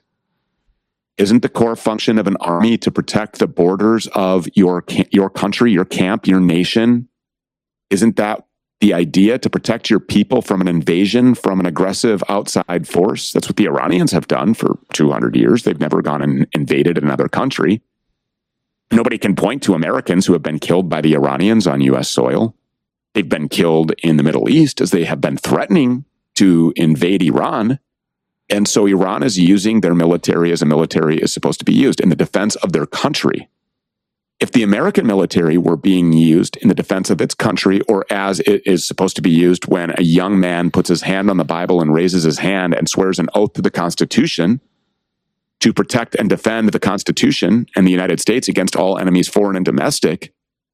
Isn't the core function of an army to protect the borders of your your country, your camp, your nation? Isn't that the idea, to protect your people from an invasion, from an aggressive outside force? That's what the Iranians have done for two hundred years. They've never gone and invaded another country. Nobody can point to Americans who have been killed by the Iranians on U S soil. They've been killed in the Middle East as they have been threatening to invade Iran. And so Iran is using their military as a military is supposed to be used in the defense of their country. If the American military were being used in the defense of its country, or as it is supposed to be used when a young man puts his hand on the Bible and raises his hand and swears an oath to the Constitution to protect and defend the Constitution and the United States against all enemies, foreign and domestic,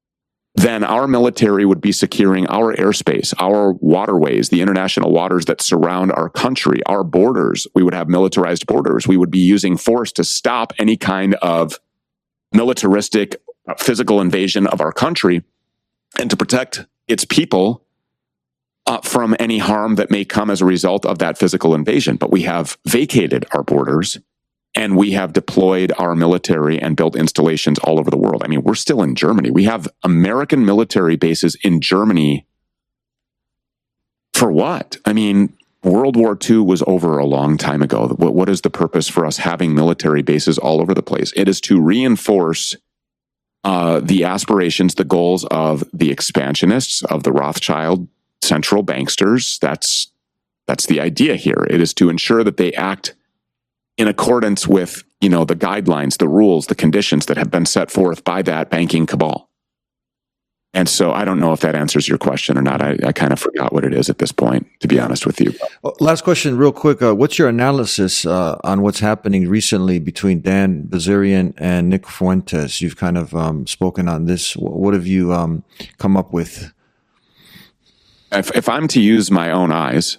then our military would be securing our airspace, our waterways, the international waters that surround our country, our borders. We would have militarized borders. We would be using force to stop any kind of militaristic physical invasion of our country and to protect its people uh, from any harm that may come as a result of that physical invasion. But we have vacated our borders, and we have deployed our military and built installations all over the world. I mean, we're still in Germany. We have American military bases in Germany. For what? I mean, World War Two was over a long time ago. What, what is the purpose for us having military bases all over the place? It is to reinforce uh, the aspirations, the goals of the expansionists, of the Rothschild central banksters. That's That's the idea here. It is to ensure that they act in accordance with, you know, the guidelines, the rules, the conditions that have been set forth by that banking cabal. And so I don't know if that answers your question or not. I, I kind of forgot what it is at this point, to be honest with you. Last question, real quick. Uh, what's your analysis uh, on what's happening recently between Dan Bilzerian and Nick Fuentes? You've kind of um, spoken on this. What have you um, come up with? If, if I'm to use my own eyes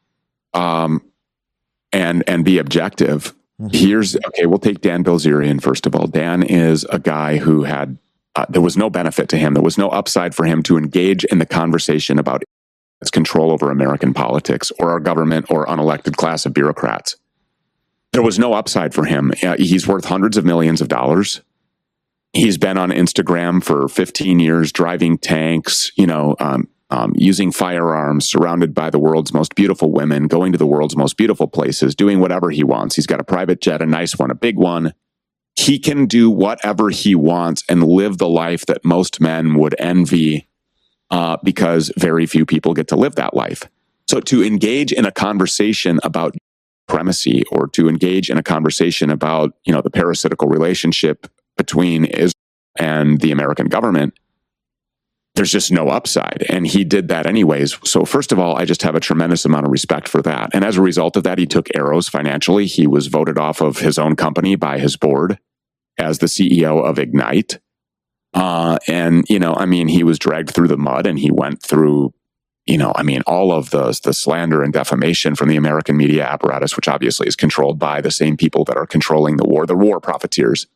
um, and and be objective, mm-hmm. here's, okay, we'll take Dan Bilzerian first of all. Dan is a guy who had Uh, there was no benefit to him. There was no upside for him to engage in the conversation about its control over American politics or our government or unelected class of bureaucrats. There was no upside for him. Uh, he's worth hundreds of millions of dollars. He's been on Instagram for fifteen years, driving tanks, you know, um, um, using firearms, surrounded by the world's most beautiful women, going to the world's most beautiful places, doing whatever he wants. He's got a private jet, a nice one, a big one. He can do whatever he wants and live the life that most men would envy uh, because very few people get to live that life. So to engage in a conversation about supremacy or to engage in a conversation about, you know, the parasitical relationship between Israel and the American government, there's just no upside. And he did that anyways. So first of all, I just have a tremendous amount of respect for that. And as a result of that, he took arrows financially. He was voted off of his own company by his board as the C E O of Ignite. Uh, and, you know, I mean, he was dragged through the mud and he went through, you know, I mean, all of the, the slander and defamation from the American media apparatus, which obviously is controlled by the same people that are controlling the war, the war profiteers.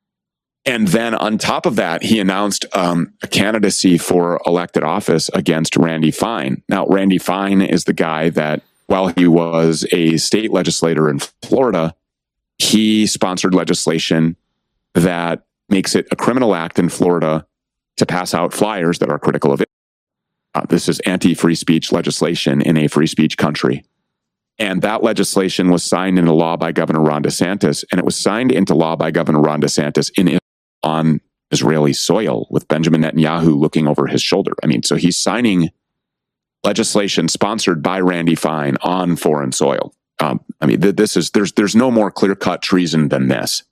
And then on top of that, he announced um, a candidacy for elected office against Randy Fine. Now, Randy Fine is the guy that, while he was a state legislator in Florida, he sponsored legislation that makes it a criminal act in Florida to pass out flyers that are critical of it. Uh, this is anti-free speech legislation in a free speech country. And that legislation was signed into law by Governor Ron DeSantis, and it was signed into law by Governor Ron DeSantis in on Israeli soil with Benjamin Netanyahu looking over his shoulder. I mean, so he's signing legislation sponsored by Randy Fine on foreign soil. Um, I mean, th- this is there's there's no more clear-cut treason than this.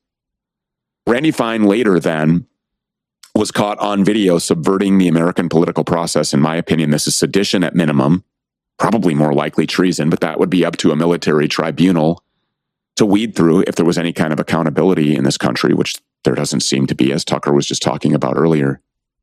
Randy Fine later then was caught on video subverting the American political process. In my opinion, this is sedition at minimum, probably more likely treason, but that would be up to a military tribunal to weed through if there was any kind of accountability in this country, which there doesn't seem to be, as Tucker was just talking about earlier.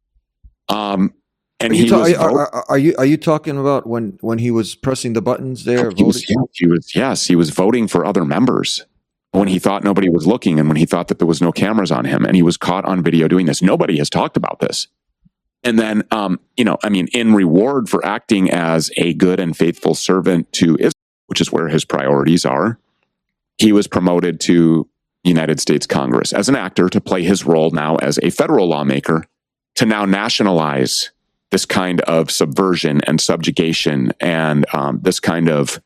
Um, and are he ta- was are, are, are you are you talking about when when he was pressing the buttons there? He was, yeah, he was yes, he was voting for other members when he thought nobody was looking and when he thought that there was no cameras on him, and he was caught on video doing this. Nobody has talked about this. And then, um, you know, I mean, in reward for acting as a good and faithful servant to Israel, which is where his priorities are, he was promoted to United States Congress as an actor to play his role now as a federal lawmaker to now nationalize this kind of subversion and subjugation and um, this kind of,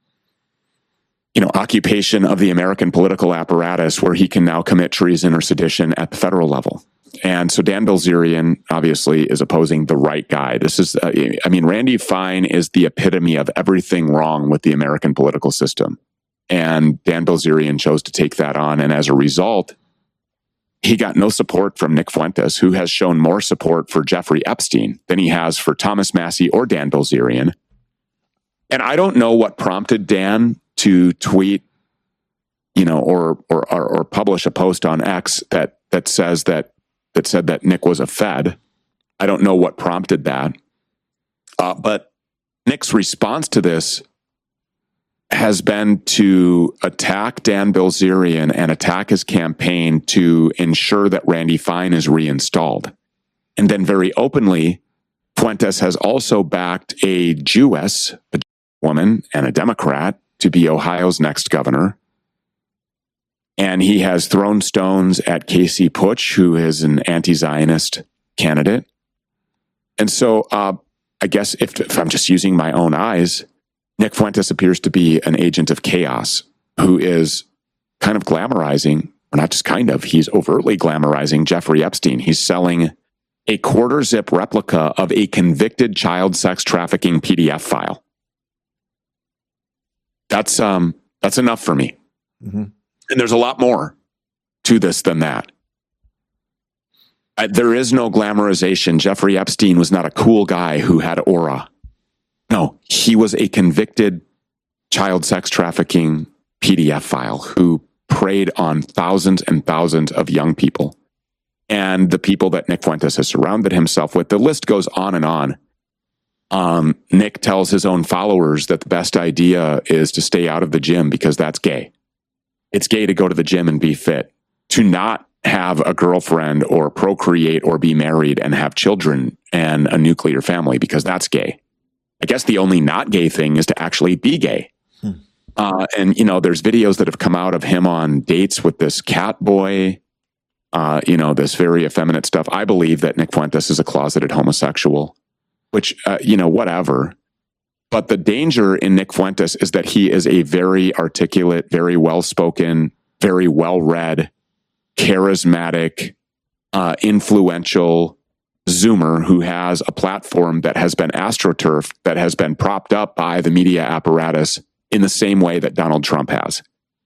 you know, occupation of the American political apparatus where he can now commit treason or sedition at the federal level. And so Dan Bilzerian obviously is opposing the right guy. This is, uh, I mean, Randy Fine is the epitome of everything wrong with the American political system. And Dan Bilzerian chose to take that on. And as a result, he got no support from Nick Fuentes, who has shown more support for Jeffrey Epstein than he has for Thomas Massie or Dan Bilzerian. And I don't know what prompted Dan to tweet, you know, or or or, or publish a post on X that that says that that said that Nick was a Fed. I don't know what prompted that. Uh, but Nick's response to this has been to attack Dan Bilzerian and attack his campaign to ensure that Randy Fine is reinstalled. And then very openly, Fuentes has also backed a Jewess, a woman and a Democrat, to be Ohio's next governor. And he has thrown stones at Casey Putsch, who is an anti-Zionist candidate. And so uh, I guess if, if I'm just using my own eyes, Nick Fuentes appears to be an agent of chaos who is kind of glamorizing, or not just kind of, he's overtly glamorizing Jeffrey Epstein. He's selling a quarter zip replica of a convicted child sex trafficking P D F file. That's um, that's enough for me. Mm-hmm. And there's a lot more to this than that. Uh, there is no glamorization. Jeffrey Epstein was not a cool guy who had aura. No, he was a convicted child sex trafficking P D F file who preyed on thousands and thousands of young people. And the people that Nick Fuentes has surrounded himself with, the list goes on and on. Um, Nick tells his own followers that the best idea is to stay out of the gym because that's gay. It's gay to go to the gym and be fit. To not have a girlfriend or procreate or be married and have children and a nuclear family because that's gay. I guess the only not gay thing is to actually be gay. Hmm. Uh, and, you know, there's videos that have come out of him on dates with this cat boy, uh, you know, this very effeminate stuff. I believe that Nick Fuentes is a closeted homosexual, which, uh, you know, whatever. But the danger in Nick Fuentes is that he is a very articulate, very well-spoken, very well-read, charismatic, uh, influential Zoomer who has a platform that has been astroturfed, that has been propped up by the media apparatus in the same way that Donald Trump has.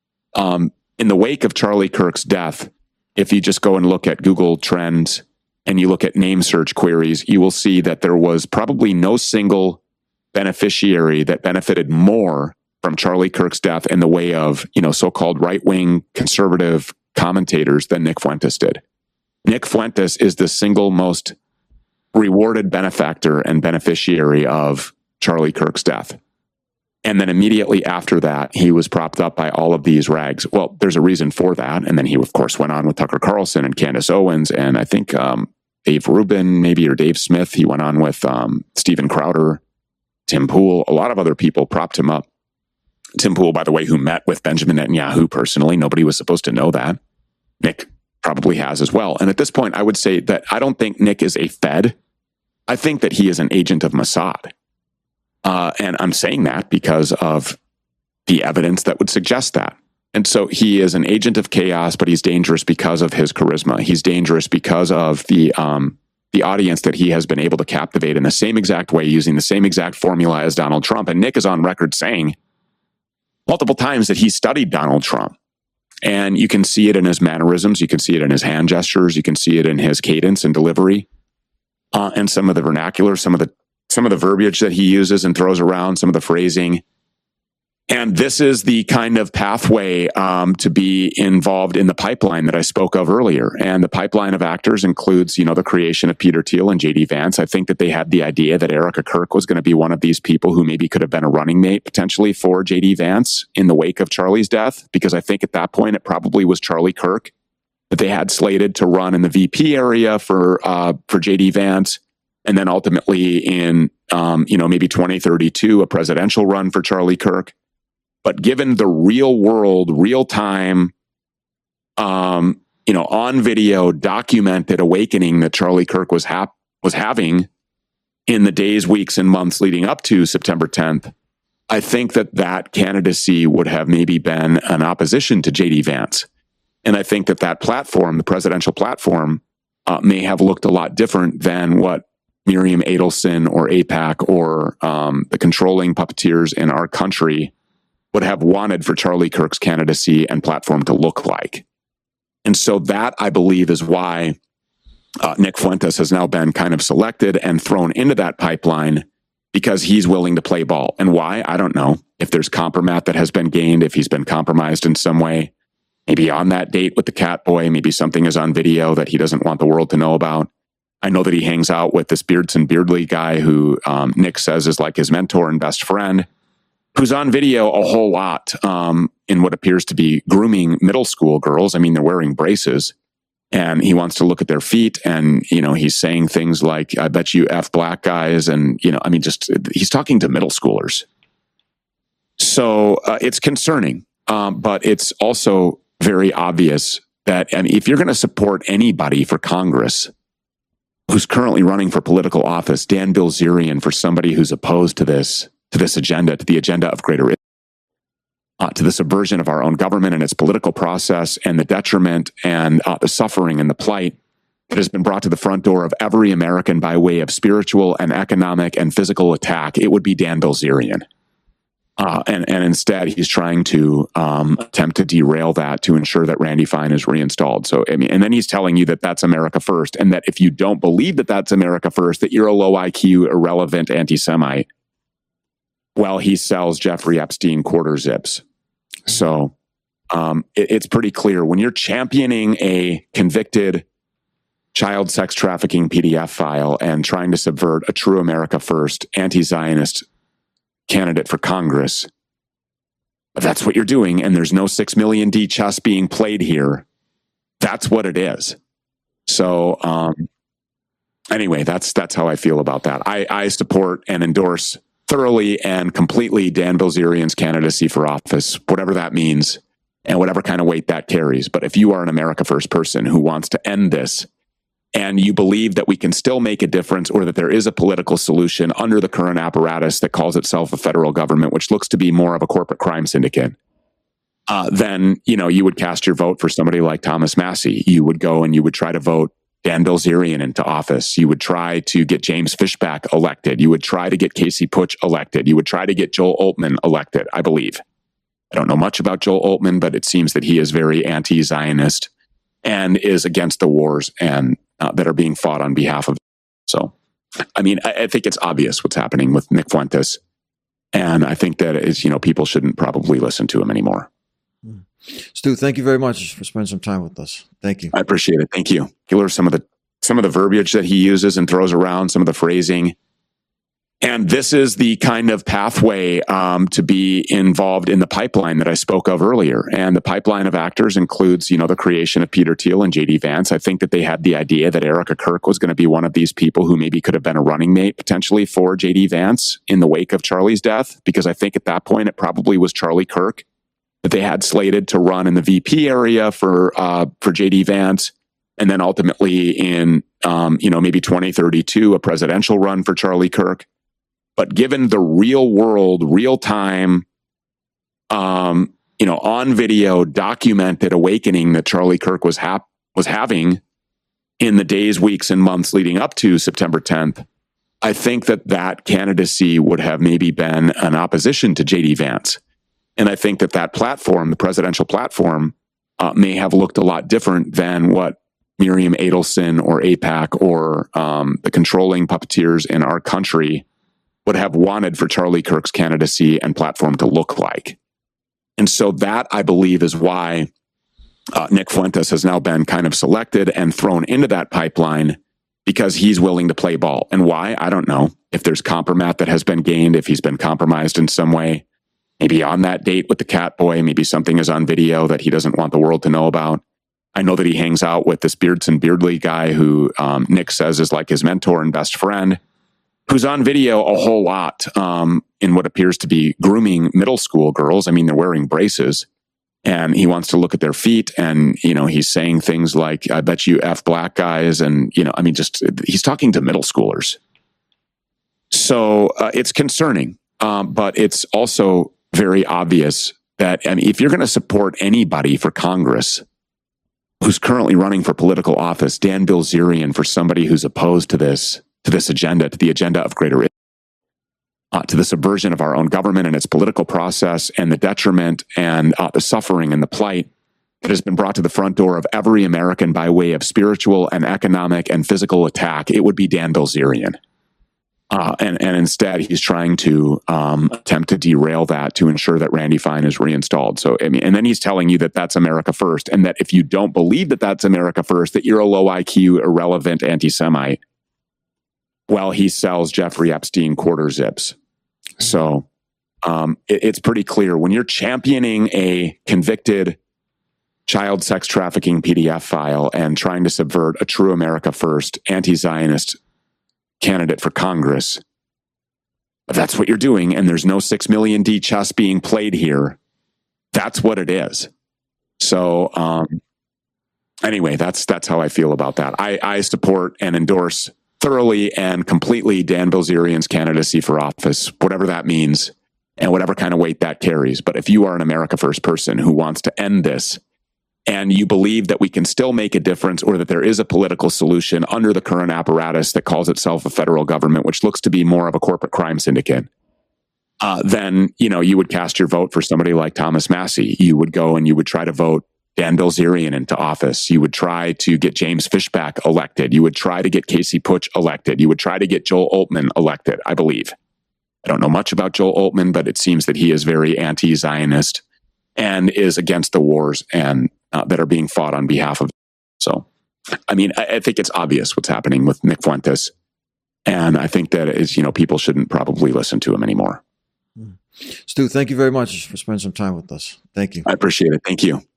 Um, in the wake of Charlie Kirk's death, if you just go and look at Google Trends and you look at name search queries, you will see that there was probably no single beneficiary that benefited more from Charlie Kirk's death in the way of, you know, so-called right-wing conservative commentators than Nick Fuentes did. Nick Fuentes is the single most rewarded benefactor and beneficiary of Charlie Kirk's death. And then immediately after that, he was propped up by all of these rags. Well, there's a reason for that. And then he, of course, went on with Tucker Carlson and Candace Owens. And I think um, Dave Rubin, maybe, or Dave Smith. He went on with um, Steven Crowder, Tim Pool. A lot of other people propped him up. Tim Pool, by the way, who met with Benjamin Netanyahu personally. Nobody was supposed to know that. Nick probably has as well. And at this point, I would say that I don't think Nick is a Fed. I think that he is an agent of Mossad. Uh, and I'm saying that because of the evidence that would suggest that. And so he is an agent of chaos, but he's dangerous because of his charisma. He's dangerous because of the um, the audience that he has been able to captivate in the same exact way, using the same exact formula as Donald Trump. And Nick is on record saying multiple times that he studied Donald Trump. And you can see it in his mannerisms. You can see it in his hand gestures. You can see it in his cadence and delivery, uh, and some of the vernacular, some of the some of the verbiage that he uses and throws around, some of the phrasing. And this is the kind of pathway um, to be involved in the pipeline that I spoke of earlier. And the pipeline of actors includes, you know, the creation of Peter Thiel and J D Vance. I think that they had the idea that Erica Kirk was going to be one of these people who maybe could have been a running mate potentially for J D Vance in the wake of Charlie's death, because I think at that point it probably was Charlie Kirk that they had slated to run in the V P area for uh, for J D Vance. And then ultimately in, um, you know, maybe twenty thirty-two, a presidential run for Charlie Kirk. But given the real world, real time, um, you know, on video documented awakening that Charlie Kirk was hap- was having in the days, weeks, and months leading up to September tenth, I think that that candidacy would have maybe been an opposition to J D Vance. And I think that that platform, the presidential platform, uh, may have looked a lot different than what Miriam Adelson or AIPAC or um, the controlling puppeteers in our country would have wanted for Charlie Kirk's candidacy and platform to look like. And so that, I believe, is why uh, Nick Fuentes has now been kind of selected and thrown into that pipeline, because he's willing to play ball. And why? I don't know. If there's compromat that has been gained, if he's been compromised in some way, maybe on that date with the cat boy, maybe something is on video that he doesn't want the world to know about. I know that he hangs out with this Beardson Beardley guy who um, Nick says is like his mentor and best friend, who's on video a whole lot um, in what appears to be grooming middle school girls. I mean, they're wearing braces, and he wants to look at their feet. And, you know, he's saying things like, I bet you F black guys. And, you know, I mean, just he's talking to middle schoolers. So uh, it's concerning, um, but it's also very obvious that, I mean, if you're going to support anybody for Congress who's currently running for political office, Dan Bilzerian for somebody who's opposed to this, to this agenda, to the agenda of greater, uh, to the subversion of our own government and its political process, and the detriment and uh, the suffering and the plight that has been brought to the front door of every American by way of spiritual and economic and physical attack, it would be Dan Bilzerian. Uh, and, and instead, he's trying to um, attempt to derail that to ensure that Randy Fine is reinstalled. So, I mean, and then he's telling you that that's America first, and that if you don't believe that that's America first, that you're a low I Q, irrelevant anti-Semite. Well, he sells Jeffrey Epstein quarter zips. So um, it, it's pretty clear when you're championing a convicted child sex trafficking P D F file and trying to subvert a true America first anti-Zionist candidate for Congress. That's what you're doing, and there's no six million D chess being played here. That's what it is. So, um, anyway, that's that's how I feel about that. I, I support and endorse thoroughly and completely Dan Bilzerian's candidacy for office, whatever that means, and whatever kind of weight that carries. But if you are an America First person who wants to end this, and you believe that we can still make a difference or that there is a political solution under the current apparatus that calls itself a federal government, which looks to be more of a corporate crime syndicate, uh, then, you know, you would cast your vote for somebody like Thomas Massie. You would go and you would try to vote Dan Bilzerian into office. You would try to get James Fishback elected. You would try to get Casey Putsch elected. You would try to get Joel Oltmann elected, I believe. I don't know much about Joel Oltmann, but it seems that he is very anti-Zionist and is against the wars and uh, that are being fought on behalf of. So, I mean, I, I think it's obvious what's happening with Nick Fuentes. And I think that is, you know, people shouldn't probably listen to him anymore. Stu, thank you very much for spending some time with us. Thank you. I appreciate it. Thank you. You learn some of the some of the verbiage that he uses and throws around, some of the phrasing. And this is the kind of pathway um, to be involved in the pipeline that I spoke of earlier. And the pipeline of actors includes, you know, the creation of Peter Thiel and J D Vance. I think that they had the idea that Erica Kirk was going to be one of these people who maybe could have been a running mate potentially for J D Vance in the wake of Charlie's death, because I think at that point it probably was Charlie Kirk that they had slated to run in the V P area for uh, for J D Vance, and then ultimately in um, you know maybe twenty thirty-two a presidential run for Charlie Kirk. But given the real world, real time, um, you know, on video documented awakening that Charlie Kirk was hap- was having in the days, weeks, and months leading up to September tenth, I think that that candidacy would have maybe been an opposition to J D Vance. And I think that that platform, the presidential platform, uh, may have looked a lot different than what Miriam Adelson or AIPAC or um, the controlling puppeteers in our country would have wanted for Charlie Kirk's candidacy and platform to look like. And so that, I believe, is why uh, Nick Fuentes has now been kind of selected and thrown into that pipeline, because he's willing to play ball. And why? I don't know. If there's compromat that has been gained, if he's been compromised in some way, maybe on that date with the cat boy, maybe something is on video that he doesn't want the world to know about. I know that he hangs out with this Beardson Beardley guy who um, Nick says is like his mentor and best friend, who's on video a whole lot um, in what appears to be grooming middle school girls. I mean, they're wearing braces, and he wants to look at their feet. And, you know, he's saying things like, I bet you F black guys. And, you know, I mean, just he's talking to middle schoolers. So uh, it's concerning, um, but it's also very obvious that, I mean, if you're going to support anybody for Congress who's currently running for political office, Dan Bilzerian for somebody who's opposed to this, to this agenda, to the agenda of greater, uh, to the subversion of our own government and its political process, and the detriment and uh, the suffering and the plight that has been brought to the front door of every American by way of spiritual and economic and physical attack, it would be Dan Bilzerian. Uh, and, and instead, he's trying to um, attempt to derail that to ensure that Randy Fine is reinstalled. So, I mean, and then he's telling you that that's America first, and that if you don't believe that that's America first, that you're a low I Q, irrelevant anti-Semite. Well, he sells Jeffrey Epstein quarter zips. So um, it, it's pretty clear when you're championing a convicted child sex trafficking P D F file and trying to subvert a true America first anti-Zionist candidate for Congress, that's what you're doing. And there's no six million D chess being played here. That's what it is. So um, anyway, that's that's how I feel about that. I, I support and endorse thoroughly and completely Dan Bilzerian's candidacy for office, whatever that means, and whatever kind of weight that carries. But if you are an America First person who wants to end this, and you believe that we can still make a difference or that there is a political solution under the current apparatus that calls itself a federal government, which looks to be more of a corporate crime syndicate, uh, then, you know, you would cast your vote for somebody like Thomas Massie. You would go and you would try to vote Dan Bilzerian into office. You would try to get James Fishback elected. You would try to get Casey Putsch elected. You would try to get Joel Oltmann elected, I believe. I don't know much about Joel Oltmann, but it seems that he is very anti-Zionist and is against the wars and uh, that are being fought on behalf of. So, I mean, I, I think it's obvious what's happening with Nick Fuentes. And I think that is, you know, people shouldn't probably listen to him anymore. Stu, thank you very much for spending some time with us. Thank you. I appreciate it. Thank you.